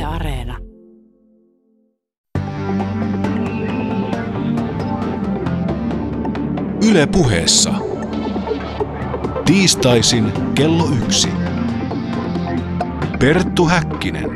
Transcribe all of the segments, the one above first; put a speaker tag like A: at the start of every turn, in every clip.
A: Areena.
B: Yle Puheessa. Tiistaisin kello 1. Perttu Häkkinen.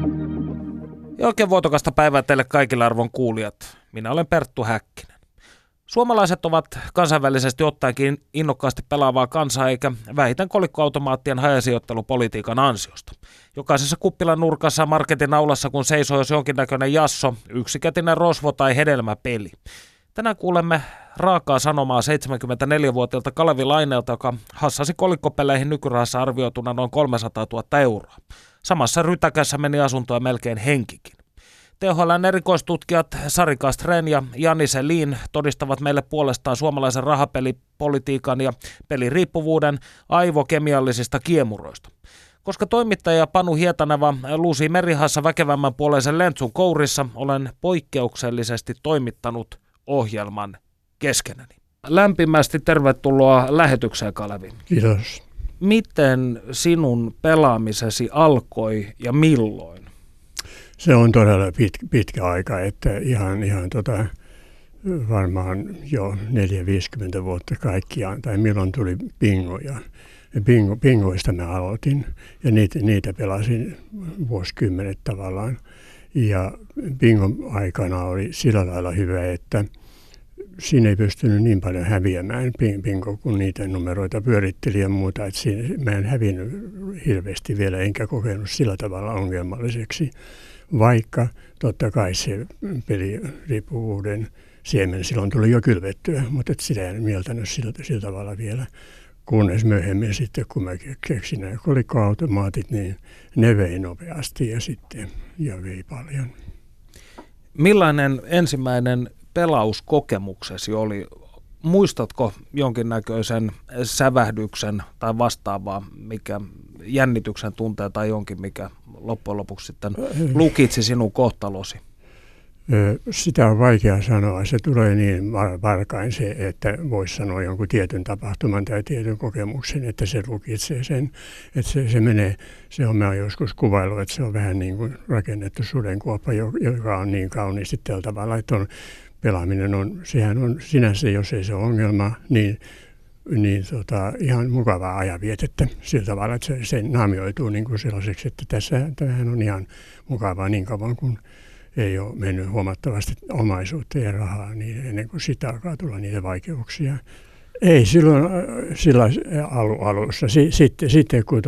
C: Ja oikein vuotokasta päivää teille kaikille arvon kuulijat. Minä olen Perttu Häkkinen. Suomalaiset ovat kansainvälisesti ottaenkin innokkaasti pelaavaa kansaa eikä vähiten kolikkoautomaattien hajasijoittelupolitiikan ansiosta. Jokaisessa kuppilan nurkassa marketin aulassa kun seisoo jos jonkinnäköinen jasso, yksikätinen rosvo tai hedelmäpeli. Tänään kuulemme raakaa sanomaa 74-vuotiaalta Kalevi Laineelta, joka hassasi kolikkopeleihin nykyrahassa arvioituna noin 300 000 euroa. Samassa rytäkässä meni asuntoa melkein henkikin. THL:n erikoistutkijat Sari Castren ja Jani Selin todistavat meille puolestaan suomalaisen rahapelipolitiikan ja peliriippuvuuden aivokemiallisista kiemuroista. Koska toimittaja Panu Hietaneva luusi merihassa väkevämmän puoleisen lentsun kourissa, olen poikkeuksellisesti toimittanut ohjelman keskenäni. Lämpimästi tervetuloa lähetykseen, Kalevi.
D: Kiitos.
C: Miten sinun pelaamisesi alkoi ja milloin?
D: Se on todella pitkä aika, että ihan varmaan jo 4-50 vuotta kaikkiaan, tai milloin tuli bingoja. Bingoista mä aloitin ja niitä pelasin vuosikymmenet tavallaan. Ja bingon aikana oli sillä lailla hyvä, että siinä ei pystynyt niin paljon häviämään bingo, kun niitä numeroita pyöritteli ja muuta. Että mä en hävinnyt hirveästi vielä, enkä kokenut sillä tavalla ongelmalliseksi. Vaikka totta kai se peliriippuvuuden siemen silloin tuli jo kylvettyä, mutta sitä en mieltänyt sillä tavalla vielä. Kunnes myöhemmin sitten, kun mä keksin nämä kolikkoautomaatit, niin ne vei nopeasti ja vei paljon.
C: Millainen ensimmäinen pelauskokemuksesi oli? Muistatko jonkinnäköisen sävähdyksen tai vastaavaa, mikä jännityksen tuntee tai jonkin, mikä loppujen lopuksi sitten lukitsi sinun kohtalosi?
D: Sitä on vaikea sanoa. Se tulee niin varkain se, että voisi sanoa jonkun tietyn tapahtuman tai tietyn kokemuksen, että se lukitsee sen. Että se menee, mä oon joskus kuvaillut, että se on vähän niin kuin rakennettu sudenkuoppa, joka on niin kauniisti tällä tavalla, että pelaaminen on, sehän on sinänsä, jos ei se ole ongelma, niin ihan mukavaa ajanvietettä sillä tavalla, että se naamioituu niin kuin sellaiseksi, että tämähän on ihan mukavaa niin kauan kuin ei ole mennyt huomattavasti omaisuutta ja rahaa, niin ennen kuin sitä alkaa tulla niitä vaikeuksia. Ei silloin alussa. Sitten kun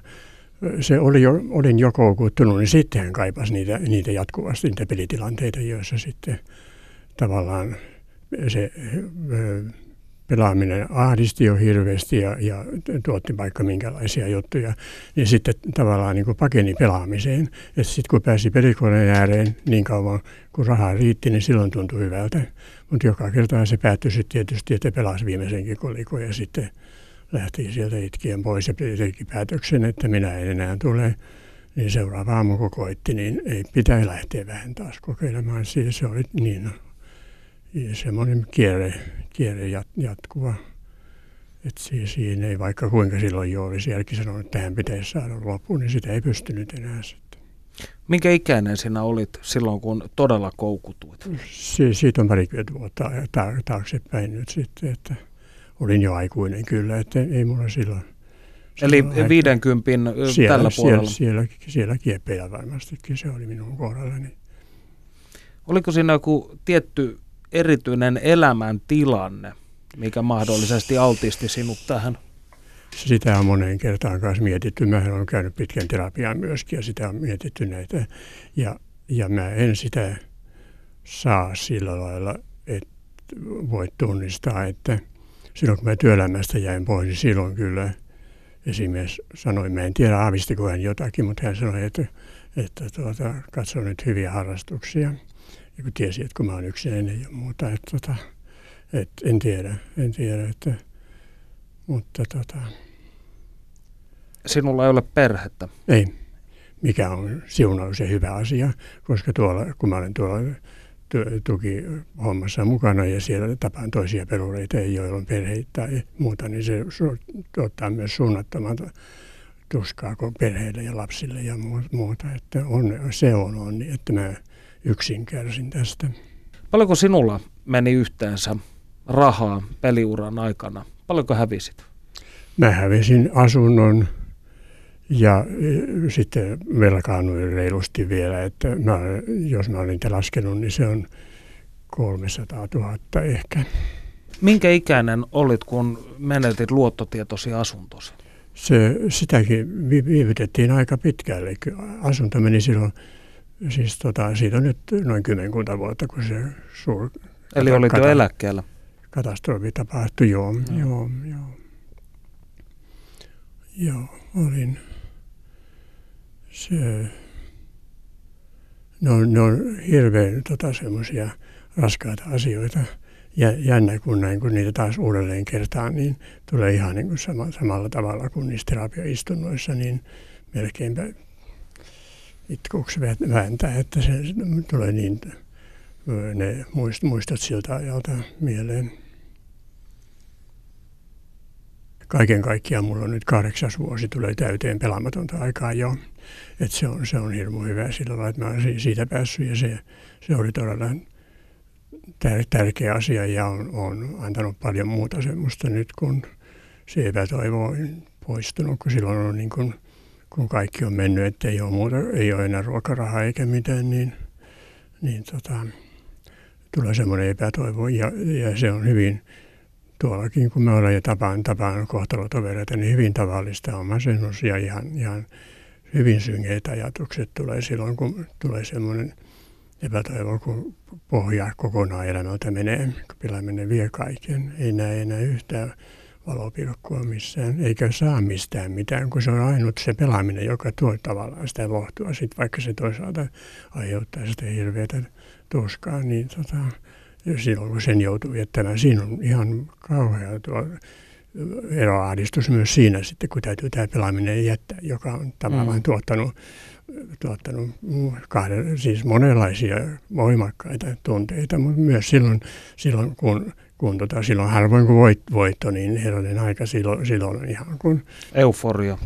D: olin jo koukuttunut, niin sitten hän kaipasi niitä jatkuvasti, niitä pelitilanteita, joissa sitten tavallaan se pelaaminen ahdisti jo hirveästi ja tuotti vaikka minkälaisia juttuja, niin sitten tavallaan niin kuin pakeni pelaamiseen. Että sitten kun pääsi pelikoneen ääreen niin kauan kun rahaa riitti, niin silloin tuntui hyvältä. Mutta joka kertaa se päättyi sitten tietysti, että pelasi viimeisenkin kolikon ja sitten lähti sieltä itkien pois ja teki päätöksen, että minä en enää tule. Niin seuraava aamu kun koitti, niin ei pitäisi lähteä vähän taas kokeilemaan. Se oli niin semmoinen kierre jatkuva. Että siinä ei vaikka kuinka silloin jo olisi jälki sanonut, että tähän pitäisi saada loppuun, niin sitä ei pystynyt enää sitten.
C: Minkä ikäinen sinä olit silloin, kun todella koukutuit?
D: Siitä on parikymmentä vuotta taaksepäin nyt sitten, että olin jo aikuinen kyllä, että ei mulla silloin.
C: Eli 50 tällä puolella?
D: Siellä kieppeillä varmastikin, se oli minun kohdallani.
C: Oliko siinä joku tietty erityinen elämäntilanne, mikä mahdollisesti altisti sinut tähän?
D: Sitä on moneen kertaan kanssa mietitty. Mähän olen käynyt pitkän terapian myöskin ja sitä on mietitty näitä. Ja mä en sitä saa sillä lailla, että voi tunnistaa, että silloin kun mä työelämästä jäin pois, niin silloin kyllä esimies sanoi, mä en tiedä aavistiko hän jotakin, mutta hän sanoi, että katso nyt hyviä harrastuksia. Ja kun tiesi, että kun mä oon yksinäinen ja muuta, että en tiedä, että, mutta
C: Sinulla ei ole perhettä?
D: Ei, mikä on siunaus ja hyvä asia, koska kun mä olen tuolla tukihommassa mukana ja siellä tapaan toisia pelureita, joilla on perheitä tai muuta, niin se tuottaa myös suunnattoman tuskaa perheille ja lapsille ja muuta. Että se on onni, että mä yksin kärsin tästä.
C: Paljonko sinulla meni yhteensä rahaa peliuran aikana? Paljonko hävisit?
D: Mä hävisin asunnon ja sitten velkaannuin reilusti vielä, että jos mä olin niitä laskenut, niin se on 300 000 ehkä.
C: Minkä ikäinen olit, kun menetit luottotietosi asuntosi?
D: Sitäkin viivytettiin aika pitkälle. Asunto meni silloin, siis siitä on nyt noin 10 vuotta, kun se
C: Eli olit jo eläkkeellä? Katastrofi
D: tapahtui, joo, olin. Ne on hirveän semmoisia raskaita asioita. Ja jännä, kun niitä taas uudelleen kertaan, niin tulee ihan niin kuin samalla tavalla kuin niissä terapiaistunnoissa, niin melkeinpä itkuksi vääntää, että se tulee niin, ne muistot siltä ajalta mieleen. Kaiken kaikkiaan mulla on nyt 8. vuosi, tulee täyteen pelaamatonta aikaa jo. Että se on hirmu hyvä sillä lailla, että mä olen siitä päässyt ja se oli todella tärkeä asia ja on antanut paljon muuta semmoista nyt, kun se epätoivo on poistunut, kun silloin on niin kun kaikki on mennyt, että ei ole enää ruokarahaa eikä mitään, niin tulee semmoinen epätoivo ja se on hyvin tuollakin, kun me ollaan ja tapaan kohtalotovereita, niin hyvin tavallista on masennus ja ihan hyvin synkeitä ajatukset tulee silloin, kun tulee semmoinen epätoivo, kun pohja kokonaan elämältä menee, kun pilaaminen vie kaiken. Ei näe enää yhtään valopilkkua missään, eikä saa mistään mitään, kun se on ainut se pelaaminen, joka tuo tavallaan sitä lohtua. Sitten vaikka se toisaalta aiheuttaa sitä hirveätä tuskaa, niin silloin kun sen joutuu viettämään, siinä on ihan kauhea tuo eroahdistus myös siinä sitten, kun täytyy tämä pelaaminen jättää, joka on tavallaan tuottanut siis monenlaisia voimakkaita tunteita, mutta myös silloin kun silloin harvoin kun voitto, niin herranen aika silloin on ihan kuin
C: euforia.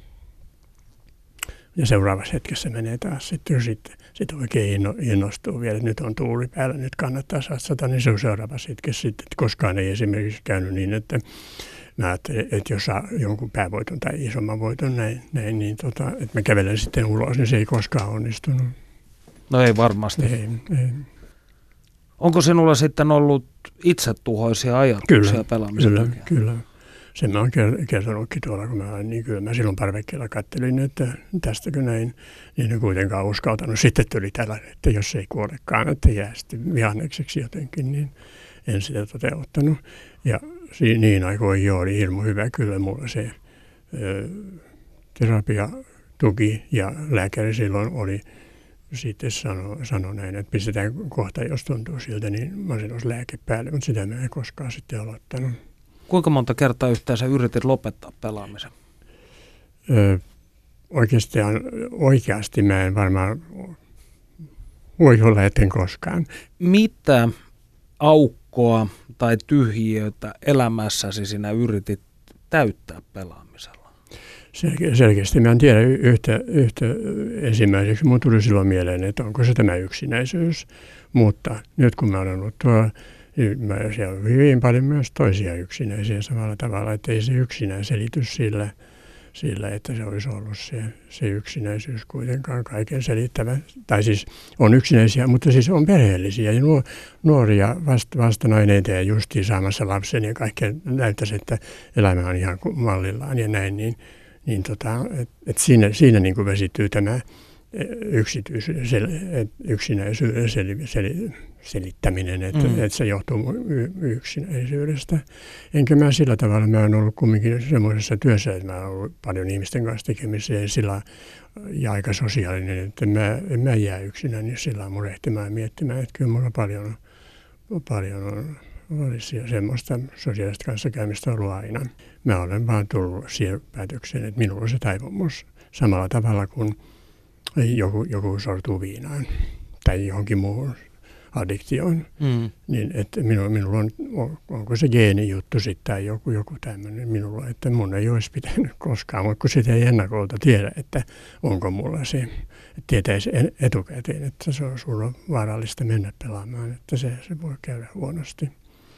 D: Ja seuraavassa hetkessä menee taas sitten oikein innostuu vielä, että nyt on tuuli päällä, nyt kannattaa satsata, niin se on seuraavassa hetkessä sitten, että koskaan ei esimerkiksi käynyt niin, että mä ajattelin, että jos saa jonkun päävoiton tai isomman voiton näin niin että mä kävelen sitten ulos, niin se ei koskaan onnistunut.
C: No ei varmasti.
D: Ei.
C: Onko sinulla sitten ollut itsetuhoisia ajatuksia pelaamisen takia?
D: Kyllä. Sen mä oon kertonutkin tuolla, kun niin kyllä mä silloin parvekkeella kattelin, että tästäkö näin, niin en kuitenkaan uskaltanut. Sitten tuli tällainen, että jos ei kuolekaan, että jää sitten vihannekseksi jotenkin, niin en sitä toteuttanut. Ja niin aikoin oli hirmu hyvä kyllä mulla se terapia tuki ja lääkäri silloin oli sitten sanoi näin, että pistetään kohta, jos tuntuu siltä, niin masennuslääke päälle, mutta sitä mä en koskaan sitten aloittanut.
C: Kuinka monta kertaa yhteensä yritit lopettaa pelaamisen?
D: Oikeasti mä en varmaan voi olla, etten koskaan.
C: Mitä aukkoa tai tyhjiötä elämässäsi sinä yritit täyttää pelaamisella?
D: Selkeästi mä en tiedä yhtä ensimmäiseksi. Mun tuli silloin mieleen, että onko se tämä yksinäisyys. Mutta nyt kun mä olen ollut tuolla, siellä on hyvin paljon myös toisia yksinäisiä samalla tavalla, että ei se yksinään selitys sillä, että se olisi ollut se yksinäisyys kuitenkaan kaiken selittävä. Tai siis on yksinäisiä, mutta siis on perheellisiä ja nuoria vasta noineita ja justiin saamassa lapsen ja kaikkea näyttäisi, että elämä on ihan mallillaan ja näin, että siinä niin kuin vesittyy tämä yksinäisyyden selittäminen, että se johtuu yksinäisyydestä. Enkä mä sillä tavalla, mä oon ollut kumminkin semmoisessa työssä, että mä oon ollut paljon ihmisten kanssa tekemisiä ja aika sosiaalinen, että en mä jää yksinään niin sillä murehtimaan ja miettimään, että kyllä mulla paljon olisi semmoista sosiaalista kanssakäymistä ollut aina. Mä olen vaan tullut siihen päätökseen, että minulla on se taipumus samalla tavalla kuin joku sortuu viinaan tai johonkin muuhun addiktioon. Niin, että minulla onko se geenijuttu sitten tai joku tämmöinen minulla, että mun ei olisi pitänyt koskaan, mutta kun sitä ei ennakolta tiedä, että onko mulla se, että tietäisi etukäteen, että sulla on vaarallista mennä pelaamaan, että se voi käydä huonosti.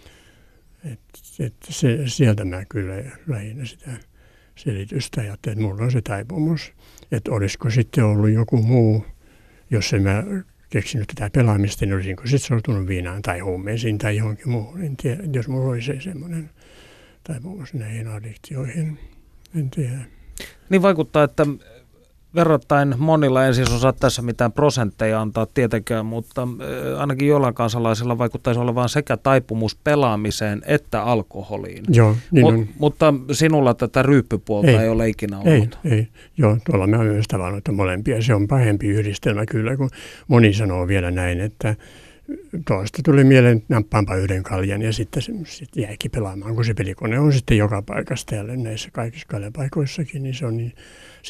D: Että sieltä mä kyllä lähinnä sitä selitystä ajattelin, että mulla on se taipumus, että olisiko sitten ollut joku muu, jos en mä keksinyt tätä pelaamista, niin olisinko sitten sortunut viinaan tai huumeisiin tai johonkin muuhun. En tiedä, jos mulla olisi semmoinen taipumus näihin addiktioihin, en tiedä.
C: Niin vaikuttaa, että verrattain monilla, en siis osaa tässä mitään prosentteja antaa tietenkään, mutta ainakin jollain kansalaisilla vaikuttaisi olevan sekä taipumus pelaamiseen että alkoholiin.
D: Joo, niin on.
C: Mutta sinulla tätä ryyppypuolta ei ole ikinä ollut.
D: Ei. Joo, tuolla mä olen myös tavannut, että molempia. Se on pahempi yhdistelmä kyllä, kun moni sanoo vielä näin, että tuosta tuli mieleen nappaanpa yhden kaljan ja sitten jäikin pelaamaan, kun se pelikone on sitten joka paikasta ja näissä kaikissa kaljapaikoissakin, niin se on niin,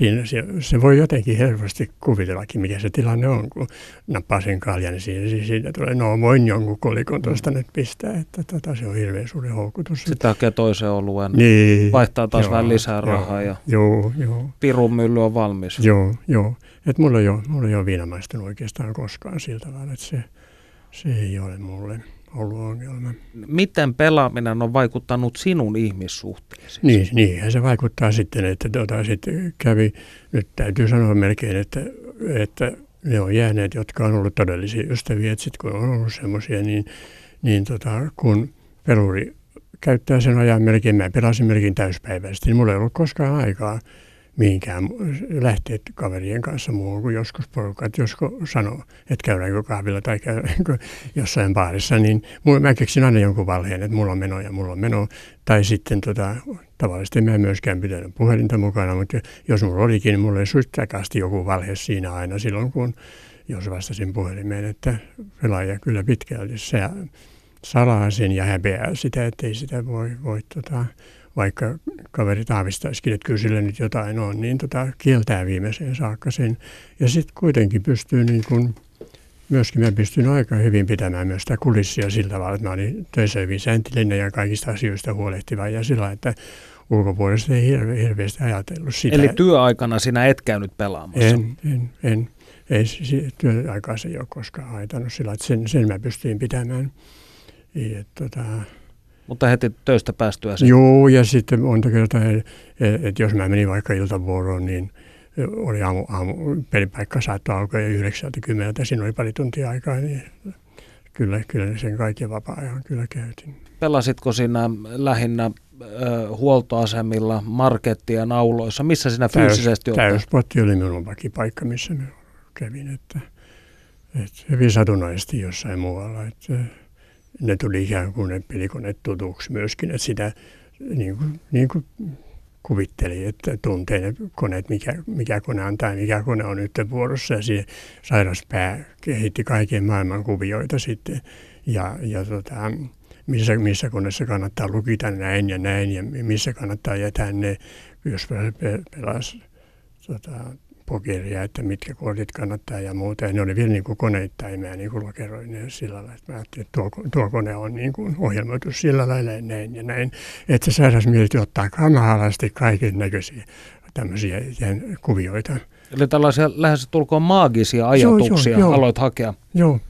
D: se voi jotenkin helposti kuvitellakin, mikä se tilanne on, kun nappaa sen kaljan, niin siinä tulee, voin jonkun kolikon tuosta nyt pistää, että se on hirveän suuri houkutus.
C: Sitten hakee toisen oluen, vaihtaa taas vähän lisää rahaa ja pirun mylly on valmis.
D: Joo. Että mulla ei ole viinamaistunut oikeastaan koskaan sillä tavalla, että se ei ole mulle ollut ongelma.
C: Miten pelaaminen on vaikuttanut sinun ihmissuhteisiin?
D: Niinhän se vaikuttaa sitten, että sitten kävi, nyt täytyy sanoa melkein, että ne on jääneet, jotka on ollut todellisia ystäviä, että sitten kun on ollut semmoisia, niin kun peluri käyttää sen ajan melkein, mä pelasin melkein täyspäiväisesti, niin mulla ei ollut koskaan aikaa mihinkään lähteä kaverien kanssa muuhun kuin joskus porukat, josko sanoo, että käydäänkö kahvilla tai käydäänkö jossain baarissa, niin mä keksin aina jonkun valheen, että mulla on meno. Tai sitten tavallisesti mä en myöskään pitänyt puhelinta mukana, mutta jos mulla olikin, niin mulla oli suittakasti joku valhe siinä aina silloin, kun jos vastasin puhelimeen, että pelaaja kyllä pitkälti se salaa sen ja häpeää sitä, ettei sitä voi vaikka kaverit aavistaisikin, että kyllä sillä nyt jotain on, niin kieltää viimeiseen saakka sen. Ja sitten kuitenkin pystyy myöskin mä pystyn aika hyvin pitämään myös sitä kulissia sillä tavalla, että mä olin töissä hyvin säntillinen ja kaikista asioista huolehtiva ja sillä, että ulkopuolesta ei hirveästi ajatellut sitä.
C: Eli työaikana sinä et käynyt pelaamassa?
D: En. Ei työaikaa se ei ole koskaan haitannut sillä, että sen mä pystyin pitämään.
C: Mutta heti töistä päästyä sen?
D: Joo, ja sitten monta kertaa, että jos mä menin vaikka iltavuoroon, niin oli pelipaikka saattoi alkaa jo 9-10, siinä oli pari tuntia aikaa, niin kyllä sen kaiken vapaa-ajan kyllä käytin.
C: Pelasitko siinä lähinnä huoltoasemilla, markettien nauloissa? Missä sinä fyysisesti olet?
D: Täyspotti oli minun vakipaikka, missä mä kävin, että hyvin satunnaisesti jossain muualla, että ne tuli ikään kuin ne pelikoneet tutuksi myöskin, että sitä niin kuin kuvitteli, että tuntee ne koneet, mikä kone on tai mikä kone on nyt vuorossa. Ja se sairaspää kehitti kaiken maailman kuvioita sitten. Ja missä koneessa kannattaa lukita näin ja missä kannattaa jättää ne, jos pelasi pokeria, että mitkä kortit kannattaa ja muuta. Ja ne oli vielä niin kuin koneittain, mä niin kuin lokeroin ne sillä lailla, että mä ajattelin, että tuo kone on niin kuin ohjelmoitu sillä lailla näin ja näin. Että se sairausmieli ottaa kamahalasti kaiken näköisiä tämmöisiä kuvioita.
C: Eli tällaisia lähes tulkoon maagisia ajatuksia aloit hakea.
D: Joo.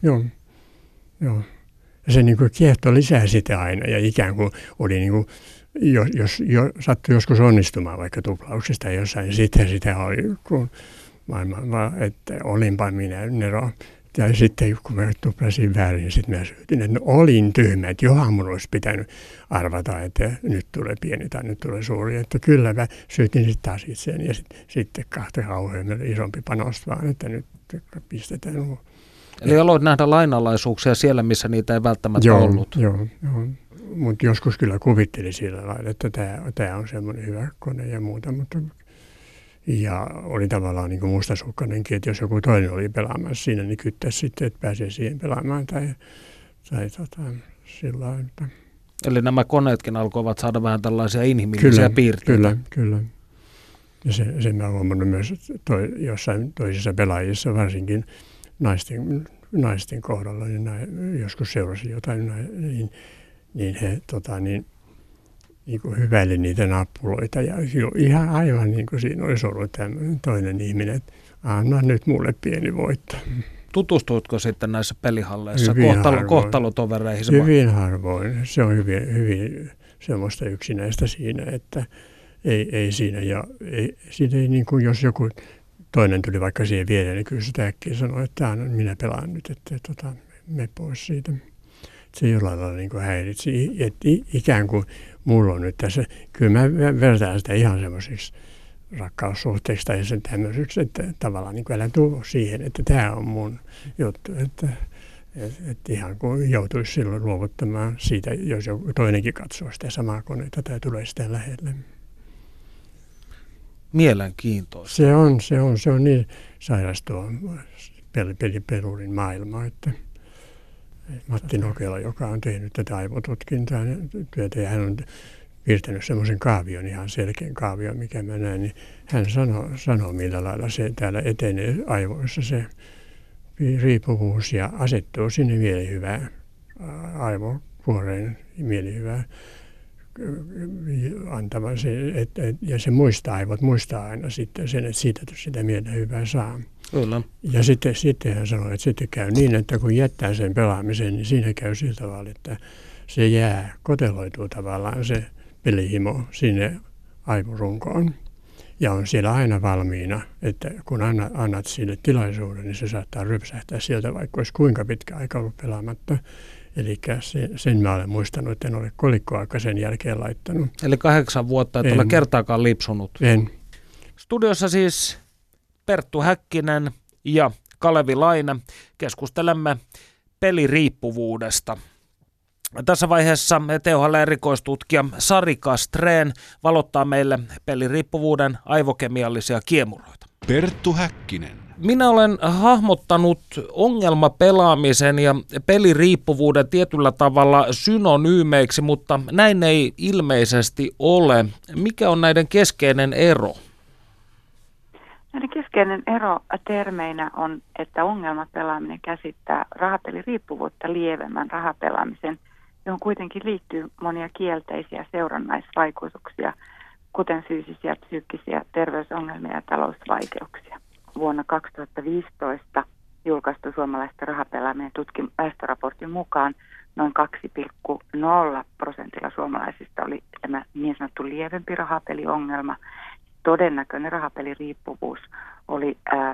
D: Ja se niin kuin kiehtoi lisää sitä aina ja ikään kuin oli niin kuin jos sattui joskus onnistumaan vaikka tuplauksesta jossain, niin sitten sitä oli, kun että olinpa minä Nero. Ja sitten kun mä tuplasin väärin, niin sitten mä syytin, että olin tyhmä, että johan mun olisi pitänyt arvata, että nyt tulee pieni tai nyt tulee suuri. Että kyllä mä syytin sitten taas itseäni ja sitten kahta kauhean isompi panos vaan, että nyt pistetään.
C: Eli aloit nähdä lainalaisuuksia siellä, missä niitä ei välttämättä ollut.
D: Joo. Mutta joskus kyllä kuvitteli sillä lailla, että tämä on semmoinen hyvä kone ja muuta. Ja oli tavallaan niin kuin mustasukkainenkin, että jos joku toinen oli pelaamassa siinä, niin kyttäisi sitten, että pääsee siihen pelaamaan tai sillä lailla.
C: Eli nämä koneetkin alkoivat saada vähän tällaisia inhimillisiä piirteitä.
D: Kyllä. Ja sen mä olen huomannut myös jossain toisissa pelaajissa, varsinkin naisten naisten kohdalla, niin joskus seurasin jotain, niin he niin kuin hyväili niitä nappuloita. Ja ihan aivan niin kuin siinä olisi ollut toinen ihminen, että anna nyt mulle pieni voitto.
C: Tutustuitko sitten näissä pelihalleissa kohtalotovereihin?
D: Hyvin harvoin. Se on hyvin semmoista yksinäistä siinä, että ei siinä. Ja siinä ei niin kuin jos joku toinen tuli vaikka siihen viereen, niin kyllä sitä äkkiä sanoi, että minä pelaan nyt, että me pois siitä. Se jollain lailla niin kuin häiritsi. Ikään kuin mulla on nyt tässä, kyllä mä vertaan sitä ihan semmoisiksi rakkaussuhteeksi tai sen tämmöiseksi, että tavallaan niin kuin älä tule siihen, että tämä on mun juttu, että ihan kuin joutuisi silloin luovuttamaan siitä, jos joku toinenkin katsoo sitä samaa konetta tai tulee sitä lähelle.
C: Mielenkiintoista.
D: Se on niin sairas tuo pelipelurin maailma, että Matti Nokela, joka on tehnyt tätä aivotutkintaa työtä, ja hän on piirtänyt semmoisen kaavion, ihan selkeän kaavion, mikä mä näen, niin hän sanoo millä lailla se täällä etenee aivoissa se riippuvuus ja asettuu sinne mielihyvään, aivokuoreen mielihyvään antava se, ja se aivot muistaa aina sitten sen, että siitä sitä mielihyvää saa.
C: Kyllä.
D: Ja sitten hän sanoi, että sitten käy niin, että kun jättää sen pelaamisen, niin siinä käy sillä tavalla, että se koteloituu tavallaan se pelihimo sinne aivorunkoon. Ja on siellä aina valmiina, että kun annat sille tilaisuuden, niin se saattaa rypsähtää sieltä, vaikka olisi kuinka pitkä aika ollut pelaamatta. Eli sen mä olen muistanut, että en ole kolikkoaika sen jälkeen laittanut.
C: Eli 8 vuotta et ole kertaakaan lipsunut.
D: En.
C: Studiossa siis Perttu Häkkinen ja Kalevi Laine. Keskustelemme peliriippuvuudesta. Tässä vaiheessa THL-erikoistutkija Sari Castrén valottaa meille peliriippuvuuden aivokemiallisia kiemuroita.
B: Perttu Häkkinen.
C: Minä olen hahmottanut ongelmapelaamisen ja peliriippuvuuden tietyllä tavalla synonyymeiksi, mutta näin ei ilmeisesti ole. Mikä on näiden keskeinen ero?
A: Näiden keskeinen ero termeinä on, että ongelmapelaaminen käsittää rahapeliriippuvuutta lievemmän rahapelaamisen, johon kuitenkin liittyy monia kielteisiä seurannaisvaikutuksia, kuten fyysisiä, psyykkisiä terveysongelmia ja talousvaikeuksia. Vuonna 2015 julkaistu suomalaisten rahapelaaminen väestöraportin mukaan noin 2,0% suomalaisista oli tämä niin sanottu lievempi rahapeliongelma. Todennäköinen rahapeliriippuvuus oli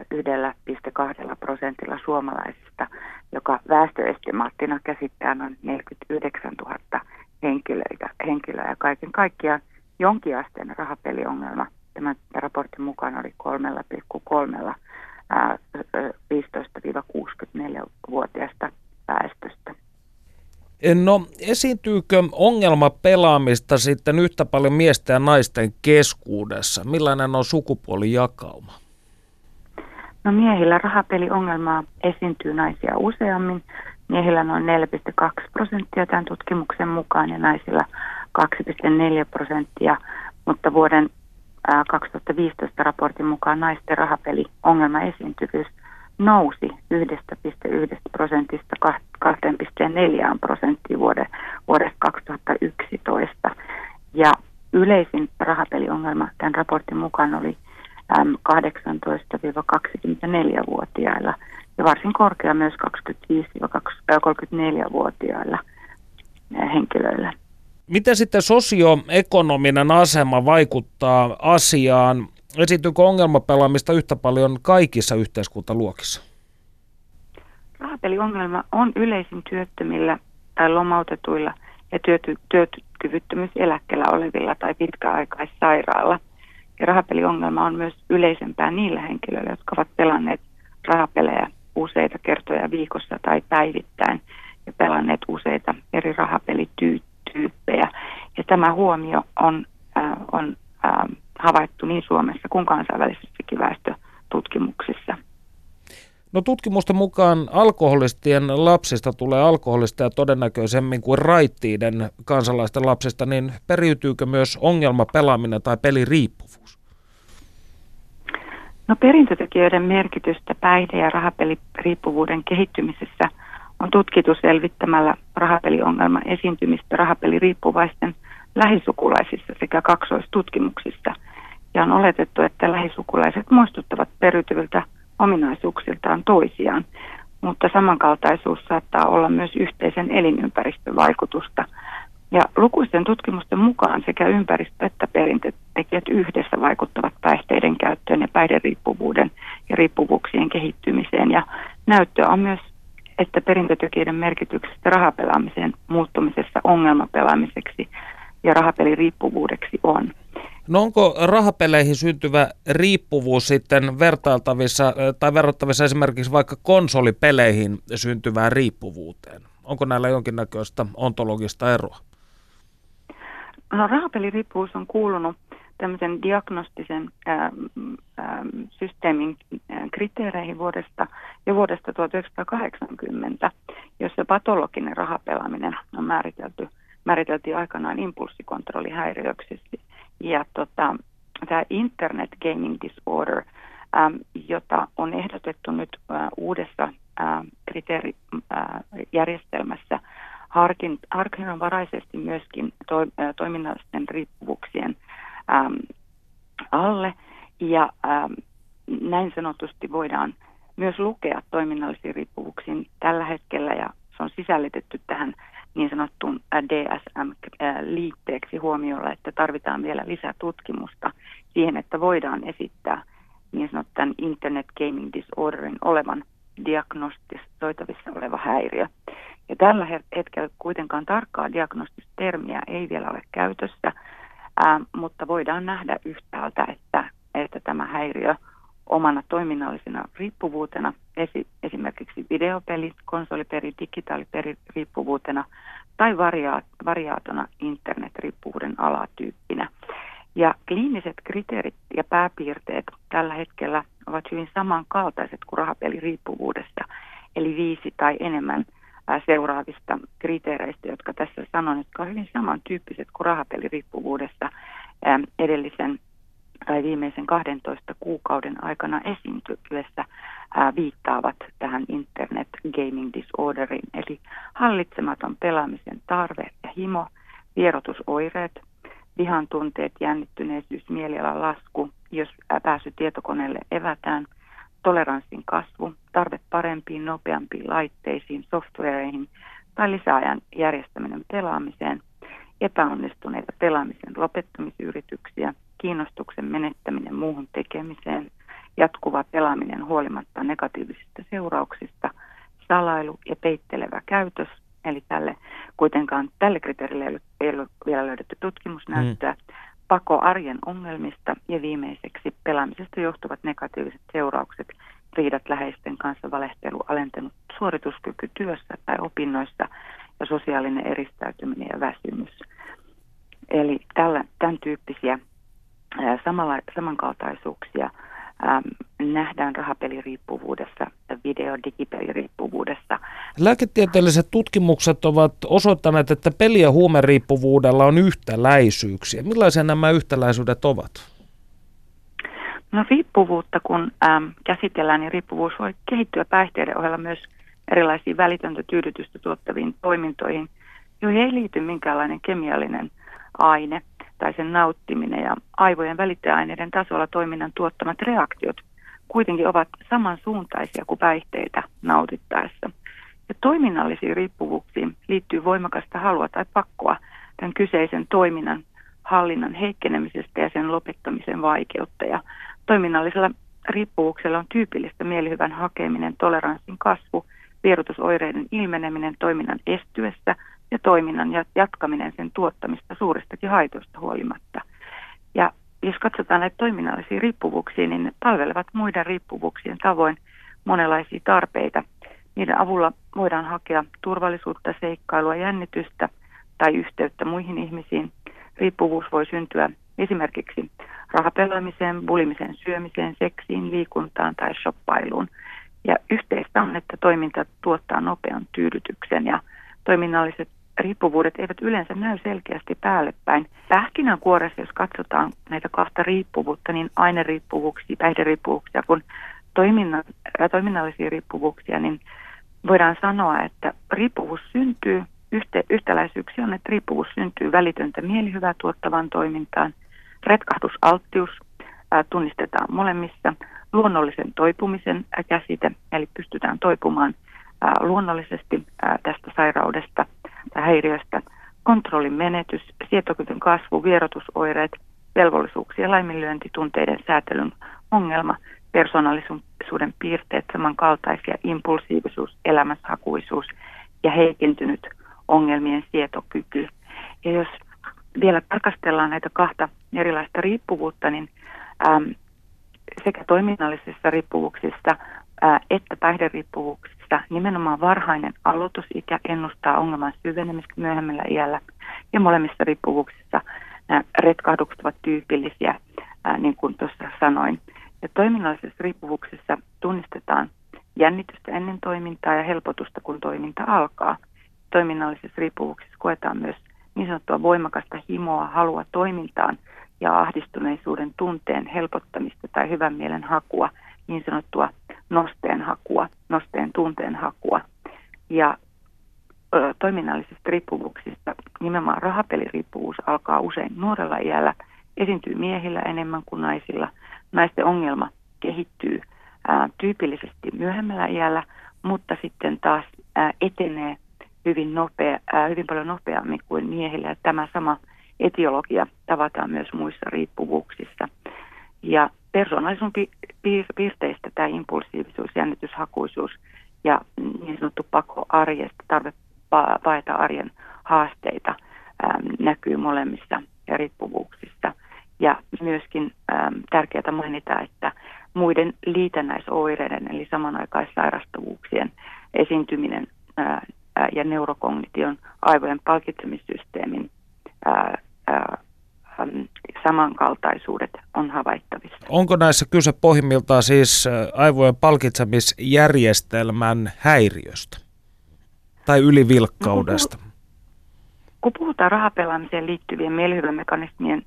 A: 1,2% suomalaisista, joka väestöestimaattina käsittää noin 49 000 henkilöä. Ja kaiken kaikkiaan jonkinasteinen rahapeliongelma tämän raportin mukaan oli 3,3 15-64-vuotiaista väestöstä.
C: No, esiintyykö ongelmapelaamista sitten yhtä paljon miesten ja naisten keskuudessa? Millainen on sukupuolijakauma?
A: No miehillä rahapeliongelmaa esiintyy naisia useammin. Miehillä noin 4,2% tämän tutkimuksen mukaan ja naisilla 2,4%, mutta vuoden 2015 raportin mukaan naisten rahapeliongelma esiintyvyys nousi 1,1% 2,4% vuodesta 2011. Ja yleisin rahapeliongelma tämän raportin mukaan oli 18-24-vuotiailla ja varsin korkea myös 25-34-vuotiailla henkilöillä.
C: Miten sitten sosioekonominen asema vaikuttaa asiaan? Esiintyykö ongelmapelaamista yhtä paljon kaikissa yhteiskuntaluokissa?
A: Rahapeliongelma on yleisin työttömillä tai lomautetuilla ja työkyvyttömyyseläkkeellä olevilla tai pitkäaikaissairailla. Ja rahapeliongelma on myös yleisempää niillä henkilöillä, jotka ovat pelanneet rahapelejä useita kertoja viikossa tai päivittäin ja pelanneet useita eri rahapelityyppejä. Ja tämä huomio on havaittu niin Suomessa kuin kansainvälisissäkin väestötutkimuksissa.
C: No tutkimusten mukaan alkoholistien lapsista tulee alkoholisteja todennäköisemmin kuin raittiiden kansalaisten lapsista, niin periytyykö myös ongelmapelaaminen tai peliriippuvuus?
A: No, perintötekijöiden merkitystä päihde- ja rahapeliriippuvuuden kehittymisessä on tutkittu selvittämällä rahapeliongelman esiintymistä rahapeliriippuvaisten lähisukulaisissa sekä kaksoistutkimuksissa. Ja on oletettu, että lähisukulaiset muistuttavat periytyviltä ominaisuuksiltaan toisiaan, mutta samankaltaisuus saattaa olla myös yhteisen elinympäristön vaikutusta. Ja lukuisten tutkimusten mukaan sekä ympäristö- että perintötekijät yhdessä vaikuttavat päihteiden käyttöön ja päihderiippuvuuden ja riippuvuuksien kehittymiseen. Ja näyttöä on myös, että perintötekijöiden merkityksestä rahapelaamisen muuttumisessa ongelmapelaamiseksi ja rahapeliriippuvuudeksi on.
C: No onko rahapeleihin syntyvä riippuvuus sitten vertailtavissa tai verrattavissa esimerkiksi vaikka konsolipeleihin syntyvään riippuvuuteen? Onko näillä jonkinnäköistä ontologista eroa?
A: No, rahapeliriippuvuus on kuulunut tämmöisen diagnostisen systeemin kriteereihin vuodesta 1980, jossa patologinen rahapelaaminen on määriteltiin aikanaan impulssikontrollihäiriöksi. Ja tämä Internet Gaming Disorder, jota on ehdotettu nyt uudessa kriteerijärjestelmässä harkinnanvaraisesti myöskin toiminnallisten riippuvuuksien alle. Ja näin sanotusti voidaan myös lukea toiminnallisiin riippuvuuksiin tällä hetkellä, ja se on sisällytetty tähän niin sanottuun DSM-liitteeksi huomiolla, että tarvitaan vielä lisää tutkimusta siihen, että voidaan esittää niin sanotun Internet Gaming Disorderin olevan diagnostisoitavissa oleva häiriö. Ja tällä hetkellä kuitenkaan tarkkaa diagnostista termiä ei vielä ole käytössä, mutta voidaan nähdä yhtäältä, että tämä häiriö omana toiminnallisena riippuvuutena, esimerkiksi videopeli, konsolipeli, digitaalipeli riippuvuutena tai variaatona internetriippuvuuden alatyyppinä. Ja kliiniset kriteerit ja pääpiirteet tällä hetkellä ovat hyvin samankaltaiset kuin rahapeliriippuvuudessa, eli 5 tai enemmän seuraavista kriteereistä, jotka tässä sanon, jotka ovat hyvin samantyyppiset kuin rahapeliriippuvuudessa edellisen tai viimeisen 12 kuukauden aikana esiintyessä viittaavat tähän Internet Gaming Disorderiin, eli hallitsematon pelaamisen tarve ja himo, vierotusoireet, vihan tunteet, jännittyneisyys, mielialan lasku, jos pääsy tietokoneelle evätään, toleranssin kasvu, tarve parempiin, nopeampiin laitteisiin, softwareihin tai lisäajan järjestäminen pelaamiseen, epäonnistuneita pelaamisen lopettamisyrityksiä, kiinnostuksen menettäminen muuhun tekemiseen, jatkuva pelaaminen huolimatta negatiivisista seurauksista, salailu ja peittelevä käytös, eli tälle kriteerille ei ole vielä löydetty tutkimusnäyttöä, pako arjen ongelmista ja viimeiseksi pelaamisesta johtuvat negatiiviset seuraukset, riidat läheisten kanssa, valehtelu, alentunut suorituskyky työssä tai opinnoissa ja sosiaalinen eristäytyminen ja väsymys. Eli tämän tyyppisiä samankaltaisuuksia nähdään rahapeliriippuvuudessa ja digipeliriippuvuudessa.
C: Lääketieteelliset tutkimukset ovat osoittaneet, että peli- ja huumeriippuvuudella on yhtäläisyyksiä. Millaisia nämä yhtäläisyydet ovat?
A: No, riippuvuutta kun käsitellään, niin riippuvuus voi kehittyä päihteiden ohella myös erilaisiin välitöntä tyydytystä tuottaviin toimintoihin, joihin ei liity minkäänlainen kemiallinen aine tai sen nauttiminen, ja aivojen välittäjäaineiden tasolla toiminnan tuottamat reaktiot kuitenkin ovat samansuuntaisia kuin päihteitä nautittaessa. Ja toiminnallisiin riippuvuuksiin liittyy voimakasta halua tai pakkoa tämän kyseisen toiminnan hallinnan heikkenemisestä ja sen lopettamisen vaikeutta. Ja toiminnallisella riippuvuuksella on tyypillistä mielihyvän hakeminen, toleranssin kasvu, vierotusoireiden ilmeneminen toiminnan estyessä ja toiminnan jatkaminen sen tuottamista suuristakin haitoista huolimatta. Ja jos katsotaan näitä toiminnallisia riippuvuuksia, niin ne palvelevat muiden riippuvuuksien tavoin monenlaisia tarpeita. Niiden avulla voidaan hakea turvallisuutta, seikkailua, jännitystä tai yhteyttä muihin ihmisiin. Riippuvuus voi syntyä esimerkiksi rahapelaamiseen, bulimiseen, syömiseen, seksiin, liikuntaan tai shoppailuun. Ja yhteistä on, että toiminta tuottaa nopean tyydytyksen ja toiminnalliset riippuvuudet eivät yleensä näy selkeästi päällepäin, pähkinänkuoressa, jos katsotaan näitä kahta riippuvuutta, niin aineriippuvuuksia, päihderiippuvuuksia kuin toiminnallisia riippuvuuksia, niin voidaan sanoa, että riippuvuus syntyy, yhtäläisyyksiä on, että riippuvuus syntyy välitöntä mielihyvää tuottavaan toimintaan, retkahdusalttius tunnistetaan molemmissa, luonnollisen toipumisen käsite, eli pystytään toipumaan luonnollisesti tästä sairaudesta tai häiriöstä, kontrollin menetys, sietokyvyn kasvu, vierotusoireet, velvollisuuksien laiminlyönti, tunteiden säätelyn ongelma, persoonallisuuden piirteet, samankaltaisia, impulsiivisuus, elämäshakuisuus ja heikentynyt ongelmien sietokyky. Ja jos vielä tarkastellaan näitä kahta erilaista riippuvuutta, niin sekä toiminnallisissa riippuvuuksissa että päihderiippuvuuksissa nimenomaan varhainen aloitusikä ennustaa ongelman syvenemistä myöhemmällä iällä. Ja molemmissa riippuvuuksissa nämä retkahdukset ovat tyypillisiä, niin kuin tuossa sanoin. Ja toiminnallisissa riippuvuuksissa tunnistetaan jännitystä ennen toimintaa ja helpotusta, kun toiminta alkaa. Toiminnallisissa riippuvuuksissa koetaan myös niin sanottua voimakasta himoa, halua toimintaan ja ahdistuneisuuden tunteen helpottamista tai hyvän mielen hakua, niin sanottua nosteen tunteen hakua. Ja toiminnallisista riippuvuuksista nimenomaan rahapeliriippuvuus alkaa usein nuorella iällä, esiintyy miehillä enemmän kuin naisilla. Naisten ongelma kehittyy tyypillisesti myöhemmällä iällä, mutta sitten taas etenee hyvin paljon nopeammin kuin miehillä. Ja tämä sama etiologia tavataan myös muissa riippuvuuksissa. Ja persoonallisuuden piirteistä tämä impulsiivisuus, jännityshakuisuus ja niin sanottu pako arjesta, tarve paeta arjen haasteita näkyy molemmissa riippuvuuksissa. Ja myöskin tärkeää mainita, että muiden liitännäisoireiden eli samanaikaissairastavuuksien esiintyminen ja neurokognition aivojen palkitsemissysteemin samankaltaisuudet on havaittavissa.
C: Onko näissä kyse pohjimmiltaan siis aivojen palkitsemisjärjestelmän häiriöstä tai ylivilkkaudesta?
A: Kun puhutaan rahapelaamiseen liittyvien mielihyvämekanismien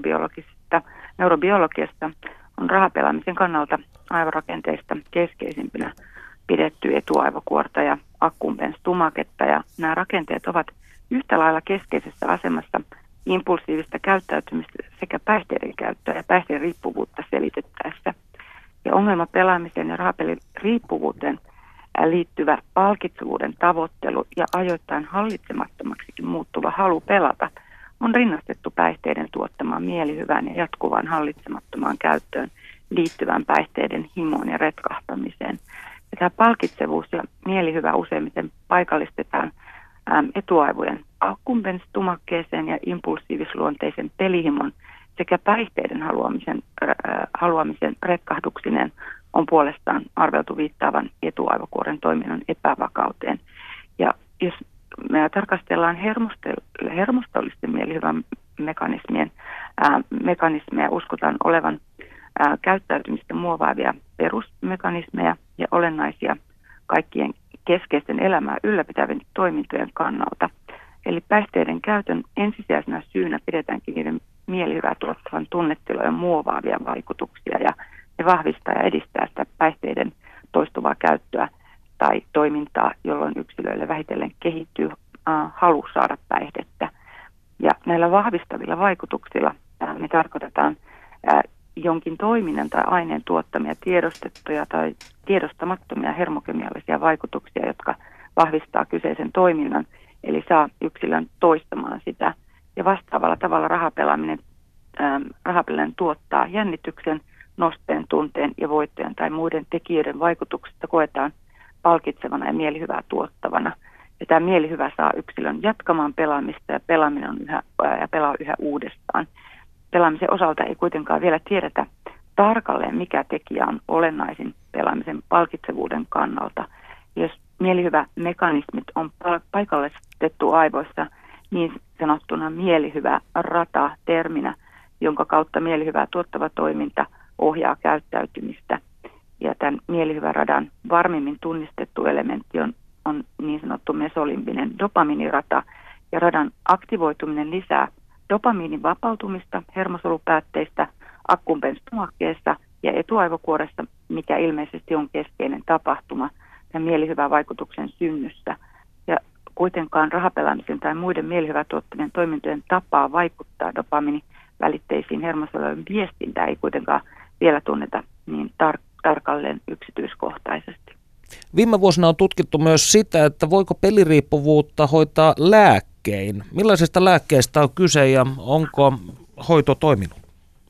A: neurobiologiasta, on rahapelaamisen kannalta aivorakenteista keskeisimpinä pidetty etuaivokuorta ja accumbens tumaketta, ja nämä rakenteet ovat yhtä lailla keskeisessä asemassa impulsiivista käyttäytymistä sekä päihteiden käyttöä ja päihteiden riippuvuutta selitettäessä. Ja ongelma pelaamiseen ja rahapelin riippuvuuteen liittyvä palkitsevuuden tavoittelu ja ajoittain hallitsemattomaksikin muuttuva halu pelata on rinnastettu päihteiden tuottamaan mielihyvään ja jatkuvaan hallitsemattomaan käyttöön liittyvään päihteiden himoon ja retkahtamiseen. Ja tämä palkitsevuus ja mielihyvä useimmiten paikallistetaan etuaivojen accumbens-tumakkeeseen ja impulsiivisluonteisen pelihimon sekä päihteiden haluamisen retkahduksineen on puolestaan arveltu viittaavan etuaivokuoren toiminnan epävakauteen. Ja jos me tarkastellaan hermostollisten mielihyvän mekanismeja, uskotaan olevan käyttäytymistä muovaavia perusmekanismeja ja olennaisia kaikkien keskeisten elämää ylläpitävien toimintojen kannalta. Eli päihteiden käytön ensisijaisena syynä pidetäänkin niiden mielihyvää tuottavan tunnetilojen muovaavia vaikutuksia, ja ne vahvistaa ja edistää sitä päihteiden toistuvaa käyttöä tai toimintaa, jolloin yksilöille vähitellen kehittyy halu saada päihdettä. Ja näillä vahvistavilla vaikutuksilla me tarkoitetaan jonkin toiminnan tai aineen tuottamia tiedostettuja tai tiedostamattomia hermokemiallisia vaikutuksia, jotka vahvistaa kyseisen toiminnan, eli saa yksilön toistamaan sitä. Ja vastaavalla tavalla rahapelaaminen tuottaa jännityksen, nosteen, tunteen ja voittojen tai muiden tekijöiden vaikutuksesta koetaan palkitsevana ja mielihyvää tuottavana. Ja tämä mielihyvä saa yksilön jatkamaan pelaamista ja pelaaminen on pelaa yhä uudestaan. Pelaamisen osalta ei kuitenkaan vielä tiedetä tarkalleen, mikä tekijä on olennaisin pelaamisen palkitsevuuden kannalta. Jos mielihyvämekanismit on paikallistettu aivoissa niin sanottuna mielihyvä rata-terminä, jonka kautta mielihyvää tuottava toiminta ohjaa käyttäytymistä. Ja tämän mielihyväradan varmimmin tunnistettu elementti on niin sanottu mesolimbinen dopamiinirata, ja radan aktivoituminen lisää dopamiinin vapautumista hermosolupäätteistä akkumpenstomakkeessa ja etuaivokuoressa, mikä ilmeisesti on keskeinen tapahtuma tämän mielihyvän vaikutuksen synnyssä. Ja kuitenkaan rahapelaamisen tai muiden mielihyvätuotteiden toimintojen tapaa vaikuttaa dopamiinivälitteisiin hermosolujen viestintään ei kuitenkaan vielä tunneta niin tarkalleen yksityiskohtaisesti.
C: Viime vuosina on tutkittu myös sitä, että voiko peliriippuvuutta hoitaa lääkkein. Millaisista lääkkeistä on kyse ja onko hoito toiminut?